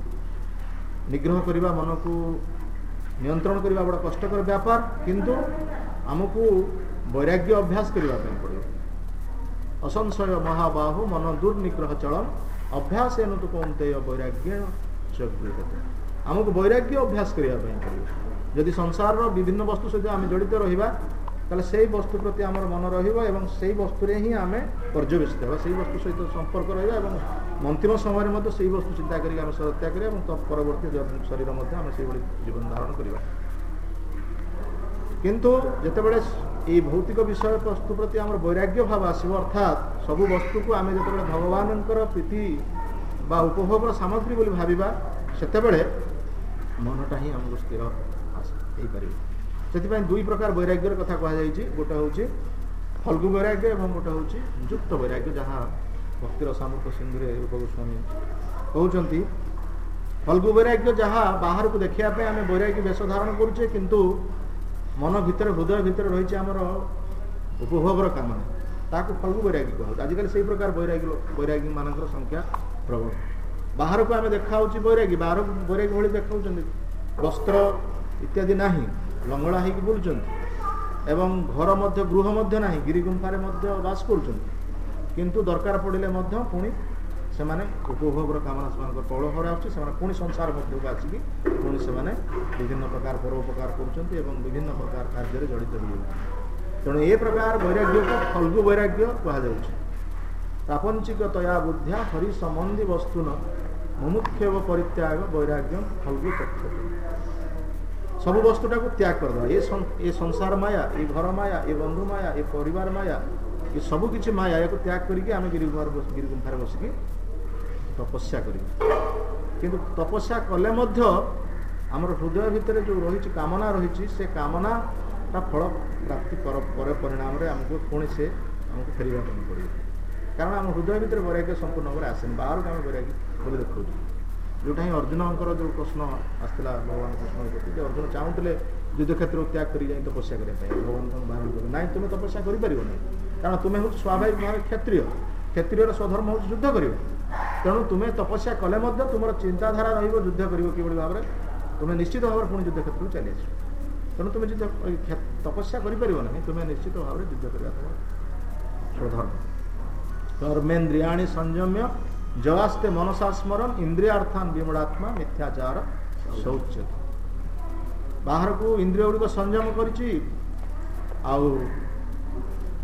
ନିଗ୍ରହ କରିବା, ମନକୁ ନିୟନ୍ତ୍ରଣ କରିବା ବଡ଼ କଷ୍ଟକର ବ୍ୟାପାର, କିନ୍ତୁ ଆମକୁ ବୈରାଗ୍ୟ ଅଭ୍ୟାସ କରିବା ପାଇଁ ପଡ଼ିବ। ଅସଂଶୟ ମହାବାହୁ ମନ ଦୁର୍ନିଗ୍ରହ ଚଳମ୍ ଅଭ୍ୟାସେନ ତୁ କୌନ୍ତେୟ ବୈରାଗ୍ୟେଣ ଚ ଗୃହ୍ୟତେ। ଆମକୁ ବୈରାଗ୍ୟ ଅଭ୍ୟାସ କରିବା ପାଇଁ ପଡ଼ିବ। ଯଦି ସଂସାରର ବିଭିନ୍ନ ବସ୍ତୁ ସହିତ ଆମେ ଜଡ଼ିତ ରହିବା, ତାହେଲେ ସେଇ ବସ୍ତୁ ପ୍ରତି ଆମର ମନ ରହିବ ଏବଂ ସେଇ ବସ୍ତୁରେ ହିଁ ଆମେ ପର୍ଯ୍ୟବେସିତ ହେବା, ସେଇ ବସ୍ତୁ ସହିତ ସମ୍ପର୍କ ରହିବା ଏବଂ ଅନ୍ତିମ ସମୟରେ ମଧ୍ୟ ସେଇ ବସ୍ତୁ ଚିନ୍ତା କରିକି ଆମେ ହତ୍ୟା କରିବା ଏବଂ ପରବର୍ତ୍ତୀ ଶରୀର ମଧ୍ୟ ଆମେ ସେଇଭଳି ଜୀବନ ଧାରଣ କରିବା। କିନ୍ତୁ ଯେତେବେଳେ এই ଭୌତିକ ବିଷୟ ବସ୍ତୁ ପ୍ରତି ଆମର ବୈରାଗ୍ୟ ଭାବ ଆସିବ, ଅର୍ଥାତ୍ ସବୁ ବସ୍ତୁକୁ ଆମେ ଯେତେବେଳେ ଭଗବାନଙ୍କର ପ୍ରୀତି ବା ଉପଭୋଗର ସାମଗ୍ରୀ ବୋଲି ଭାବିବା, ସେତେବେଳେ ମନଟା ହିଁ ଆମକୁ ସ୍ଥିର ହେଇପାରିବ। ସେଥିପାଇଁ ଦୁଇ ପ୍ରକାର ବୈରାଗ୍ୟର କଥା କୁହାଯାଇଛି, ଗୋଟେ ହେଉଛି ଫଲ୍ଗୁ ବୈରାଗ୍ୟ ଏବଂ ଗୋଟେ ହେଉଛି ଯୁକ୍ତ ବୈରାଗ୍ୟ, ଯାହା ଭକ୍ତିର ସାମର୍ଥ୍ୟ ସିନ୍ଧୁରେ ରୂପ ଗୋସ୍ୱାମୀ କହୁଛନ୍ତି। ଫଲ୍ଗୁ ବୈରାଗ୍ୟ ଯାହା ବାହାରକୁ ଦେଖିବା ପାଇଁ ଆମେ ବୈରାଗ୍ୟ ବେଶ ଧାରଣ କରୁଛେ, କିନ୍ତୁ ମନ ଭିତରେ ହୃଦୟ ଭିତରେ ରହିଛି ଆମର ଉପଭୋଗର କାମନା, ତାହାକୁ ଫଲ୍ଗୁ ବୈରାଗ୍ୟ କହୁଛୁ। ଆଜିକାଲି ସେଇ ପ୍ରକାର ବୈରାଗ୍ୟ ମାନଙ୍କର ସଂଖ୍ୟା ପ୍ରବଳ। ବାହାରକୁ ଆମେ ଦେଖାହେଉଛି ବୈରାଗ୍ୟ, ବାହାରକୁ ବୈରାଗ୍ୟ ଭଳି ଦେଖାଉଛନ୍ତି, ବସ୍ତ୍ର ଇତ୍ୟାଦି ନାହିଁ, ଲଙ୍ଗଳା ହେଇକି ବୁଲୁଛନ୍ତି ଏବଂ ଘର ମଧ୍ୟ ଗୃହ ମଧ୍ୟ ନାହିଁ, ଗିରିଗୁମ୍ଫାରେ ମଧ୍ୟ ବାସ କରୁଛନ୍ତି, କିନ୍ତୁ ଦରକାର ପଡ଼ିଲେ ମଧ୍ୟ ପୁଣି ସେମାନେ ଉପଭୋଗର କାମନା ସେମାନଙ୍କର ପ୍ରବଳ ଭାବରେ ଆସୁଛି, ସେମାନେ ପୁଣି ସଂସାର ମଧ୍ୟକୁ ଆସିକି ପୁଣି ସେମାନେ ବିଭିନ୍ନ ପ୍ରକାର ପରୋପକାର କରୁଛନ୍ତି ଏବଂ ବିଭିନ୍ନ ପ୍ରକାର କାର୍ଯ୍ୟରେ ଜଡ଼ିତ ହୋଇଯାଉଛନ୍ତି। ତେଣୁ ଏ ପ୍ରକାର ବୈରାଗ୍ୟକୁ ଫଲ୍ଗୁ ବୈରାଗ୍ୟ କୁହାଯାଉଛି। ପ୍ରାପଞ୍ଚିକ ତୟା ବୁଦ୍ଧ୍ୟା ହରି ସମ୍ବନ୍ଧୀ ବସ୍ତୁନ ମୁମୁକ୍ଷବ ପରିତ୍ୟାଗ ବୈରାଗ୍ୟ ଫଲ୍ଗୁ ତଥ୍ୟ। ସବୁ ବସ୍ତୁଟାକୁ ତ୍ୟାଗ କରିଦେବା, ଏ ସଂସାର ମାୟା, ଏ ଘର ମାୟା, ଏ ବନ୍ଧୁ ମାୟା, ଏ ପରିବାର ମାୟା, ଏ ସବୁ କିଛି ମାୟା, ୟାକୁ ତ୍ୟାଗ କରିକି ଆମେ ଗିରିଗୁମ୍ଫାରେ ବସିକି ତପସ୍ୟା କରିବା। କିନ୍ତୁ ତପସ୍ୟା କଲେ ମଧ୍ୟ ଆମର ହୃଦୟ ଭିତରେ ଯେଉଁ ରହିଛି କାମନା ରହିଛି, ସେ କାମନାଟା ଫଳ ପ୍ରାପ୍ତି ପରେ ପରିଣାମରେ ଆମକୁ ପୁଣି ସେ ଆମକୁ ଫେରିବା ପାଇଁ ପଡ଼ିବ। କାରଣ ଆମ ହୃଦୟ ଭିତରେ ବୈରାଗ୍ୟ ସମ୍ପୂର୍ଣ୍ଣ ଭାବରେ ଆସେନି, ବାହାରକୁ ଆମେ ବୈରାଗ୍ୟ ବୋଲି ଦେଖାଉଛୁ। ଯେଉଁଟା ହିଁ ଅର୍ଜୁନଙ୍କର ଯେଉଁ ପ୍ରଶ୍ନ ଆସିଥିଲା ଭଗବାନ କୃଷ୍ଣଙ୍କ ପ୍ରତି, ଯେ ଅର୍ଜୁନ ଚାହୁଁଥିଲେ ଯୁଦ୍ଧକ୍ଷେତ୍ରକୁ ତ୍ୟାଗ କରି ଯାଇ ତପସ୍ୟା କରିବା ପାଇଁ, ଭଗବାନ ତାଙ୍କୁ ବାରଣ କଲେ, ନାଇଁ ତୁମେ ତପସ୍ୟା କରିପାରିବ ନାହିଁ, କାରଣ ତୁମେ ହେଉଛି ସ୍ୱାଭାବିକ ଭାବେ କ୍ଷତ୍ରିୟ, କ୍ଷତ୍ରିୟର ସ୍ୱଧର୍ମ ହେଉଛି ଯୁଦ୍ଧ କରିବା। ତେଣୁ ତୁମେ ତପସ୍ୟା କଲେ ମଧ୍ୟ ତୁମର ଚିନ୍ତାଧାରା ରହିବ ଯୁଦ୍ଧ କରିବ କିଭଳି ଭାବରେ, ତୁମେ ନିଶ୍ଚିତ ଭାବରେ ପୁଣି ଯୁଦ୍ଧ କ୍ଷେତ୍ରକୁ ଚାଲି ଆସିବ। ତେଣୁ ତୁମେ ତପସ୍ୟା କରିପାରିବ ନାହିଁ, ତୁମେ ନିଶ୍ଚିତ ଭାବରେ ଯୁଦ୍ଧ କରିବା ତୁମର ସ୍ୱଧର୍ମ। କର୍ମେନ୍ଦ୍ରିୟାଣୀ ସଂଯମ୍ୟ ଜବାସ୍ତେ ମନସା ସ୍ମରণ ଇନ୍ଦ୍ରିୟାର୍ଥାନ୍ ବିମୂଢ଼ାତ୍ମା ମିଥ୍ୟାଚାର ଶୌଚ୍ୟ। ବାହାରକୁ ଇନ୍ଦ୍ରିୟ ଗୁଡ଼ିକ ସଂଯମ କରିଛି, ଆଉ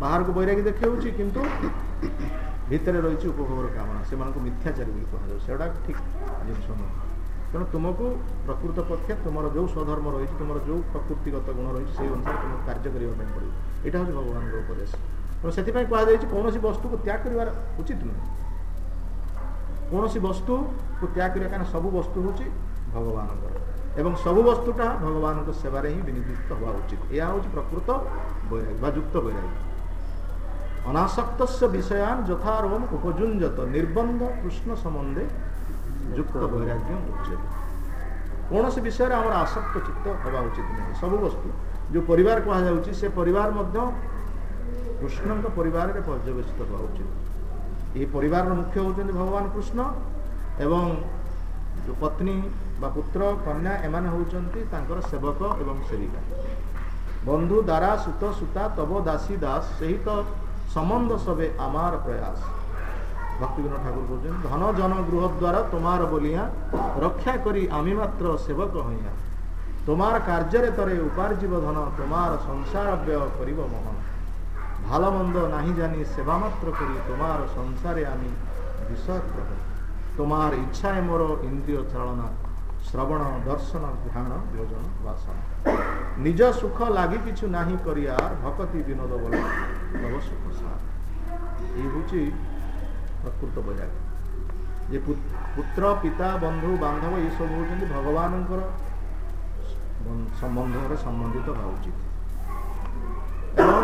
ବାହାରକୁ ବୈରାଗୀ ଦେଖାଉଛି କିନ୍ତୁ ଭିତରେ ରହିଛି ଉପଭୋଗର କାମନା, ସେମାନଙ୍କୁ ମିଥ୍ୟାଚାରୀ ବୋଲି କୁହାଯାଉଛି। ସେଗୁଡ଼ା ଠିକ୍ ଜିନିଷ ନୁହେଁ। ତେଣୁ ତୁମକୁ ପ୍ରକୃତ ପକ୍ଷେ ତୁମର ଯେଉଁ ସ୍ୱଧର୍ମ ରହିଛି, ତୁମର ଯେଉଁ ପ୍ରକୃତିଗତ ଗୁଣ ରହିଛି, ସେଇ ଅନୁସାରେ ତୁମକୁ କାର୍ଯ୍ୟ କରିବା ପାଇଁ ପଡ଼ିବ। ଏଇଟା ହେଉଛି ଭଗବାନଙ୍କର ଉପଦେଶ। ତେଣୁ ସେଥିପାଇଁ କୁହାଯାଇଛି କୌଣସି ବସ୍ତୁକୁ ତ୍ୟାଗ କରିବାର ଉଚିତ ନୁହେଁ। କୌଣସି ବସ୍ତୁକୁ ତ୍ୟାଗ କରିବା, କାରଣ ସବୁ ବସ୍ତୁ ହେଉଛି ଭଗବାନଙ୍କର ଏବଂ ସବୁ ବସ୍ତୁଟା ଭଗବାନଙ୍କ ସେବାରେ ହିଁ ବିନିଯୁକ୍ତ ହେବା ଉଚିତ। ଏହା ହେଉଛି ପ୍ରକୃତ ବୈରାଗୀ ବା ଯୁକ୍ତ ବୈରାଗୀ। ଅନାସକ୍ତସ୍ୟ ବିଷୟାନ୍ ଯଥାରୋମ ଉପଯୁଞ୍ଜତ ନିର୍ବନ୍ଧ କୃଷ୍ଣ ସମ୍ବନ୍ଧେ ଯୁକ୍ତ ବୈରାଗ୍ୟ ଉଚ୍ଚତେ। କୌଣସି ବିଷୟରେ ଆମର ଆସକ୍ତ ଚିତ୍ତ ହେବା ଉଚିତ ନାହିଁ। ସବୁ ବସ୍ତୁ ଯେଉଁ ପରିବାର କୁହାଯାଉଛି, ସେ ପରିବାର ମଧ୍ୟ କୃଷ୍ଣଙ୍କ ପରିବାରରେ ପର୍ଯ୍ୟବେସିତ ହେବା ଉଚିତ। ଏହି ପରିବାରର ମୁଖ୍ୟ ହେଉଛନ୍ତି ଭଗବାନ କୃଷ୍ଣ ଏବଂ ଯେଉଁ ପତ୍ନୀ ବା ପୁତ୍ର କନ୍ୟା, ଏମାନେ ହେଉଛନ୍ତି ତାଙ୍କର ସେବକ ଏବଂ ସେବିକା। ବନ୍ଧୁ ଦାରା ସୁତ ସୁତା ତବ ଦାସୀ ଦାସ ସହିତ সম্বন্ধ সবে আমার প্রয়াস। ভক্তিবিনোদ ঠাকুর বলছেন, ধন জন গৃহ দ্বারা তোমার বলিয়া রক্ষা করি আমি মাত্র সেবক হইয়া, তোমার কার্যরে তরে উপার্জিব ধন তোমার সংসার ব্যয় করিব মোহন, ভালো মন্দ নাহি জানি সেবা মাত্র করি তোমার সংসারে আমি বিষয় গ্রহণ, তোমার ইচ্ছায় মোর ইন্দ্রিয় চালনা শ্রবণ দর্শন ধ্যান যোজন বাসনা, নিজ সুখ লাগি কিছু নাহি করিয়ার ভকতি বিনোদ বল তব সুখ সার। এই হচ্ছে প্রকৃত বৈরাগ্য। যে পুত্র পিতা বন্ধু বান্ধব এসব হচ্ছেন ভগবানଙ୍କର সম্বন্ধରେ ସମ୍ବନ୍ଧିତ ହେବା ଉଚିତ। ଏବଂ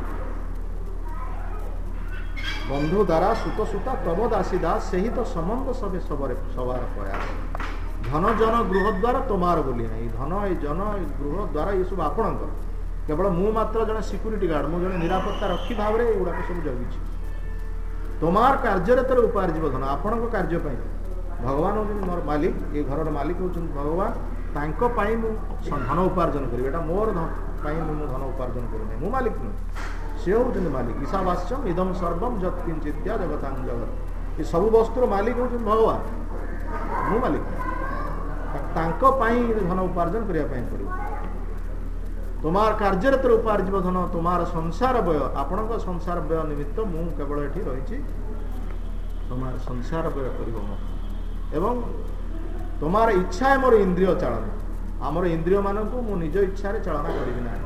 ବନ୍ଧୁ ଦ୍ୱାରା ସୁତ ସୁତା ତବ ଦାସୀ ଦାସ ସେହି ତ ସମ୍ବନ୍ଧ ସବେ ସବାର ପ୍ରୟାସ, ଧନ ଜନ ଗୃହ ଦ୍ୱାରା ତୋମାର ବୋଲି ନାହିଁ। ଧନ ଏ ଜନ ଏ ଗୃହ ଦ୍ୱାରା ଏସବୁ ଆପଣଙ୍କର, କେବଳ ମୁଁ ମାତ୍ର ଜଣେ ସିକ୍ୟୁରିଟି ଗାର୍ଡ, ମୁଁ ଜଣେ ନିରାପତ୍ତା ରକ୍ଷୀ ଭାବରେ ଏଗୁଡ଼ାକ ସବୁ ଜଗିଛି। ତୋମାର କାର୍ଯ୍ୟରେ ତୋର ଉପାର୍ଜିବ ଧନ, ଆପଣଙ୍କ କାର୍ଯ୍ୟ ପାଇଁ ଭଗବାନ ହେଉଛନ୍ତି ମୋର ମାଲିକ, ଏ ଘରର ମାଲିକ ହେଉଛନ୍ତି ଭଗବାନ, ତାଙ୍କ ପାଇଁ ମୁଁ ଧନ ଉପାର୍ଜନ କରିବି। ଏଇଟା ମୋର ପାଇଁ ମୁଁ ଧନ ଉପାର୍ଜନ କରୁନାହିଁ, ମୁଁ ମାଲିକ ନୁହେଁ, ସେ ହେଉଛନ୍ତି ମାଲିକ। ଈଶାବାସ୍ୟମ୍ ଇଦମ୍ ସର୍ବମ୍ ଯତ୍ କିଞ୍ଚିତ୍ୟା ଜଗତାଂ ଜଗତ୍, ଏ ସବୁ ବସ୍ତୁର ମାଲିକ ହେଉଛନ୍ତି ଭଗବାନ, ମୁଁ ମାଲିକ। ତାଙ୍କ ପାଇଁ ଧନ ଉପାର୍ଜନ କରିବା ପାଇଁ ପଡ଼ିବ। তোমার କାର୍ଯ୍ୟରେ ତୋର ଉପାର୍ଜିବ ଧନ তোমার ସଂସାର ବ୍ୟୟ, ଆପଣଙ୍କ ସଂସାର ବ୍ୟୟ ନିମିତ୍ତ ମୁଁ କେବଳ ଏଠି ରହିଛି, তোমার ସଂସାର ବ୍ୟୟ କରିବ ମୋ, ଏବଂ তোমার ଇଚ୍ଛା ମୋର ଇନ୍ଦ୍ରିୟ ଚାଳନା, ଆମର ଇନ୍ଦ୍ରିୟମାନଙ୍କୁ ମୁଁ ନିଜ ଇଚ୍ଛାରେ ଚାଳନା କରିବି ନାହିଁ।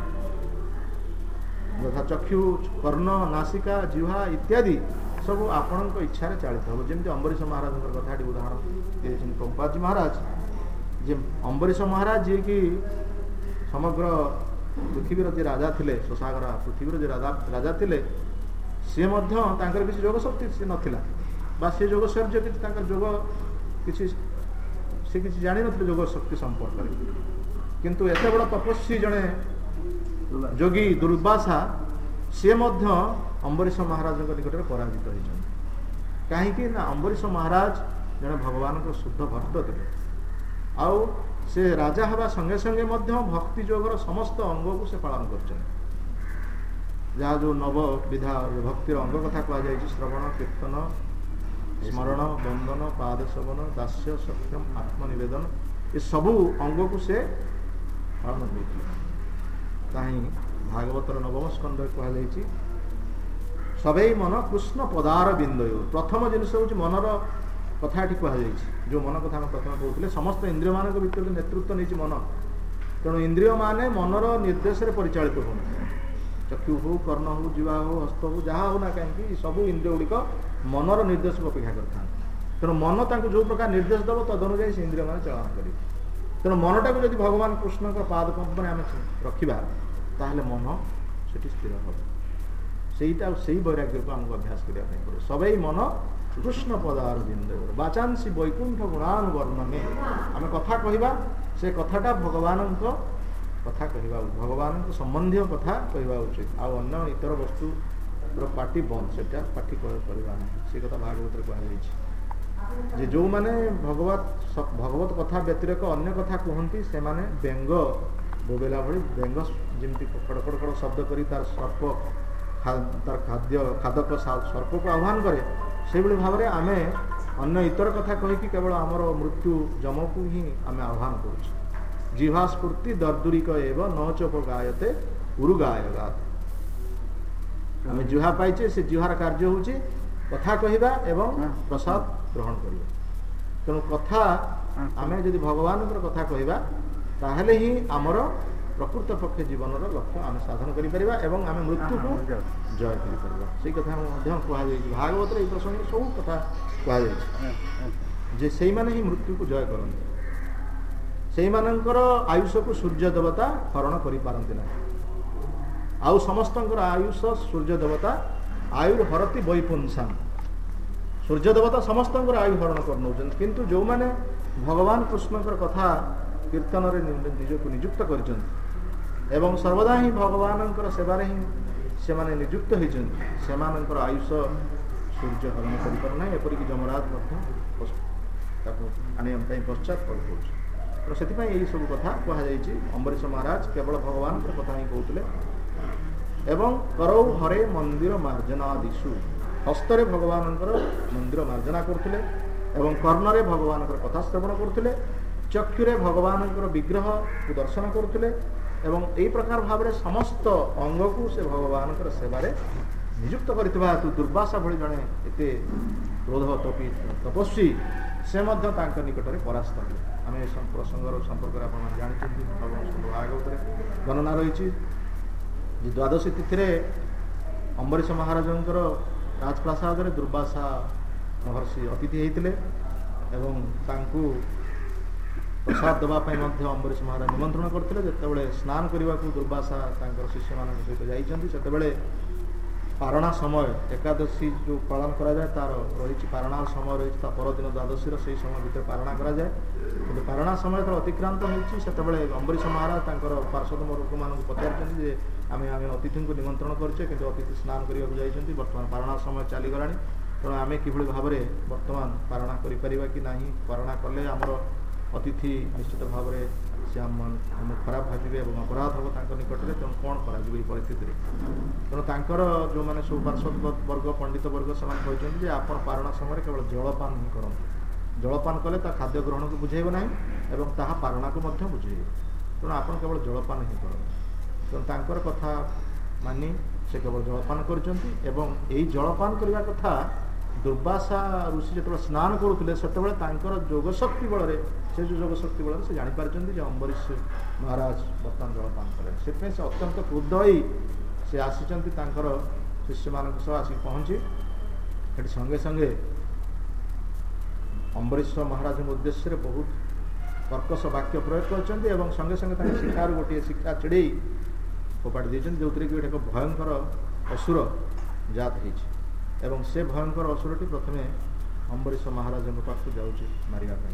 ଯଥା ଚକ୍ଷୁ କର୍ଣ୍ଣ ନାସିକା ଜିହ୍ୱା ଇତ୍ୟାଦି ସବୁ ଆପଣଙ୍କ ଇଚ୍ଛାରେ ଚାଳିତ ହେବ। ଯେମିତି ଅମ୍ବରୀଶ ମହାରାଜଙ୍କର କଥା ଏଠି ଉଦାହରଣ ଦେଇଛନ୍ତି ପ୍ରଭୁପାଦଜୀ ମହାରାଜ, ଯେ ଅମ୍ବରୀଶ ମହାରାଜ ଯିଏକି ସମଗ୍ର ପୃଥିବୀର ଯେ ରାଜା ଥିଲେ, ସୁସାଗରା ପୃଥିବୀର ଯେ ରାଜା ଥିଲେ, ସିଏ ମଧ୍ୟ ତାଙ୍କର କିଛି ଯୋଗ ଶକ୍ତି ସେ ନଥିଲା, ବା ସେ ଯୋଗ ଶୌର୍ଯ୍ୟ କିଛି ତାଙ୍କର ଯୋଗ କିଛି ସେ କିଛି ଜାଣିନଥିଲେ ଯୋଗ ଶକ୍ତି ସମ୍ପର୍କରେ। କିନ୍ତୁ ଏତେ ବଡ଼ ତପସ୍ୱୀ ଜଣେ ଯୋଗୀ ଦୁର୍ବାସା, ସିଏ ମଧ୍ୟ ଅମ୍ବରୀଶ ମହାରାଜଙ୍କ ନିକଟରେ ପରାଜିତ ହୋଇଛନ୍ତି। କାହିଁକି ନା ଅମ୍ବରୀଶ ମହାରାଜ ଜଣେ ଭଗବାନଙ୍କ ଶୁଦ୍ଧ ଭକ୍ତ ଥିଲେ, ଆଉ ସେ ରାଜା ହେବା ସଙ୍ଗେ ସଙ୍ଗେ ମଧ୍ୟ ଭକ୍ତି ଯୋଗର ସମସ୍ତ ଅଙ୍ଗକୁ ସେ ପାଳନ କରିଛନ୍ତି। ଯାହା ଯେଉଁ ନବବିଧା ଭକ୍ତିର ଅଙ୍ଗ କଥା କୁହାଯାଇଛି, ଶ୍ରବଣ କୀର୍ତ୍ତନ ସ୍ମରଣ ବନ୍ଦନ ପାଦ ସେବନ ଦାସ୍ୟ ସତ୍ୟମ ଆତ୍ମନିବେଦନ, ଏସବୁ ଅଙ୍ଗକୁ ସେ ପାଳନ କରିଥିଲେ। କାହିଁ ଭାଗବତର ନବମ ସ୍କନ୍ଧରେ କୁହାଯାଇଛି, ସବେଇ ମନ କୃଷ୍ଣ ପଦାର ବିନ୍ଦୟ। ପ୍ରଥମ ଜିନିଷ ହେଉଛି ମନର କଥା ଏଠି କୁହାଯାଇଛି। ଯେଉଁ ମନ କଥା ଆମେ ପ୍ରଥମେ କହୁଥିଲେ, ସମସ୍ତ ଇନ୍ଦ୍ରିୟମାନଙ୍କ ଭିତରୁ ନେତୃତ୍ୱ ନେଇଛି ମନ। ତେଣୁ ଇନ୍ଦ୍ରିୟମାନେ ମନର ନିର୍ଦ୍ଦେଶରେ ପରିଚାଳିତ ହୁଅନ୍ତି। ଚକ୍ଷୁ ହଉ, କର୍ଣ୍ଣ ହଉ, ଜିହ୍ୱା ହଉ, ହସ୍ତ ହଉ, ଯାହା ହଉ ନା କାହିଁକି, ସବୁ ଇନ୍ଦ୍ରିୟ ଗୁଡ଼ିକ ମନର ନିର୍ଦ୍ଦେଶକୁ ଅପେକ୍ଷା କରିଥାନ୍ତି। ତେଣୁ ମନ ତାଙ୍କୁ ଯେଉଁ ପ୍ରକାର ନିର୍ଦ୍ଦେଶ ଦେବ, ତଦନୁଯାୟୀ ସେ ଇନ୍ଦ୍ରିୟମାନେ ଚାଳନା କରିବେ। ତେଣୁ ମନଟାକୁ ଯଦି ଭଗବାନ କୃଷ୍ଣଙ୍କର ପାଦପଦ୍ମରେ ଆମେ ରଖିବା, ତାହେଲେ ମନ ସେଠି ସ୍ଥିର ହେବ। ସେଇଟା ସେଇ ବୈରାଗ୍ୟକୁ ଆମକୁ ଅଭ୍ୟାସ କରିବା ପାଇଁ ପଡ଼ିବ। ସବେଇ ମନ କୃଷ୍ଣ ପଦାର ବିନ୍ଦୁ ବାଚାଂସି ବୈକୁଣ୍ଠ ଗୁଣାନୁବର୍ଣ୍ଣମେ। ଆମେ କଥା କହିବା, ସେ କଥାଟା ଭଗବାନଙ୍କ କଥା କହିବା, ଭଗବାନଙ୍କ ସମ୍ବନ୍ଧୀୟ କଥା କହିବା ଉଚିତ। ଆଉ ଅନ୍ୟ ଇତର ବସ୍ତୁର ପାଟି ବନ୍ଦ, ସେଟା ପାଟି କରିବା ନାହିଁ। ସେ କଥା ଭାଗବତରେ କୁହାଯାଇଛି ଯେ ଯେଉଁମାନେ ଭଗବତ କଥା ବ୍ୟତିରେକ ଅନ୍ୟ କଥା କୁହନ୍ତି, ସେମାନେ ବେଙ୍ଗ ବୋବେଲା ଭଳି, ବେଙ୍ଗ ଯେମିତି ଖଡ଼ ଖଡ଼ ଖଡ଼ ଶବ୍ଦ କରି ତାର ସର୍ପ ତାର ଖାଦକ ସର୍ପକୁ ଆହ୍ୱାନ କରେ, ସେଇଭଳି ଭାବରେ ଆମେ ଅନ୍ୟ ଇତର କଥା କହିକି କେବଳ ଆମର ମୃତ୍ୟୁ ଯମକୁ ହିଁ ଆମେ ଆହ୍ୱାନ କରୁଛୁ। ଜିହ୍ୱା ସ୍ଫୂର୍ତ୍ତି ଦର୍ଦୁରିକ ଏବ ନ ଚୋପ ଗାୟତେ ଉରୁ ଗାୟ ଗାତ। आम जुहा पाइचे से जुहार कार्य होउची कथा कहवा एवं प्रसाद ग्रहण करिया तेणु कथा आम जदि भगवान कथा कहवा ताहले ही आमर प्रकृत पक्ष जीवन लक्ष्य आम साधन करिपरिबा एवं आम मृत्यु को जय करिपरिबा से कथा कहुई भागवत प्रसंग सब कथा कहुई से ही मृत्यु को जय करते से आयुष को सूर्य देवता हरण करि पारंती ना आउ समस्त आयुष सूर्य देवता आयुर्हरति वैपुंसा सूर्य देवता समस्त आयु हरण कर किंतु जो माने भगवान कृष्ण कथा कीर्तन निज को नियुक्त कर एवं सर्वदा ही भगवान सेवार ही से माने नियुक्त होकर आयुष सूर्य हरण करना एपरिक जमराज आने पश्चात पड़ तो से सब कथा कहुई अम्बरीश महाराज केवल भगवान कथा ही कहते एवं करौ हरे मंदिर मार्जनादिशु हस्तरे भगवान मंदिर मार्जना करते एवं कर्णरे भगवान कथा श्रवण करते चक्षुरे भगवान विग्रह को दर्शन करते एवं यही प्रकार भाव में समस्त अंग को से भगवान सेवारे नियुक्त करथिबा हेतु दुर्वासा भली जड़े एत क्रोध तपस्वी से निकट में परास्त हेले आम प्रसंगर संपर्क आप जानते भागवत वर्णना रही द्वादशी तिथि अम्बरीश महाराज राजप्रासाद में दुर्वासा महर्षि अतिथि होते एवं प्रसाद देवाई अम्बरीश महाराज निमंत्रण करते जिते स्नान करने को दुर्वासा शिष्य मान सहित जाते पारणा समय एकादशी जो पालन करा जाए तार रही पारणा समय रही परदिन द्वादशी से समय भर पारणा करा जाए कि पारणा समय जो अतिक्रांत होती से अम्बरीश महाराज पार्षद लोक मान पचार आम अतिथि को निमंत्रण करें कि अतिथि स्नान करने जाइए बर्तमान पारणा समय चलीगला तेणु आम कि भाव में बर्तमान पारणा करें कि ना पारणा कले आमर अतिथि निश्चित भाव में से आम खराब भावे और अपराध हम निकट में तेणु कौन कर परिस्थिति तेणु जो मैंने सब पार्षद वर्ग पंडित वर्ग से कहते आप पारणा समय केवल जलपान ही करूँ जलपान कले खाद्य ग्रहण को बुझेब ना एवं ताहा पारणा को बुझेब तेणु आप केवल जलपान ही करूँ तेणु कथा मानी से केवल जलपान कर जलपान करने कथा दुर्वासा ऋषि जो स्नान करुले से जोगशक्ति बल से जो जोगशक्ति बल से जापर अम्बरीश महाराज बर्तमान जलपान करें से अत्यंत क्रुद्ध हो से आसी शिष्य मान आसिक पहुँची संगे संगे अम्बरीश महाराज उद्देश्य बहुत कर्कश वाक्य प्रयोग कर संगे संगे शिखार गोटे शिक्षा चिड़े फोपाड़ी देते जो एक भयंकर असुर जात हो एवं से भयंकर असुरटी प्रथमे अम्बरीश महाराज पाखु जाऊँच मारिया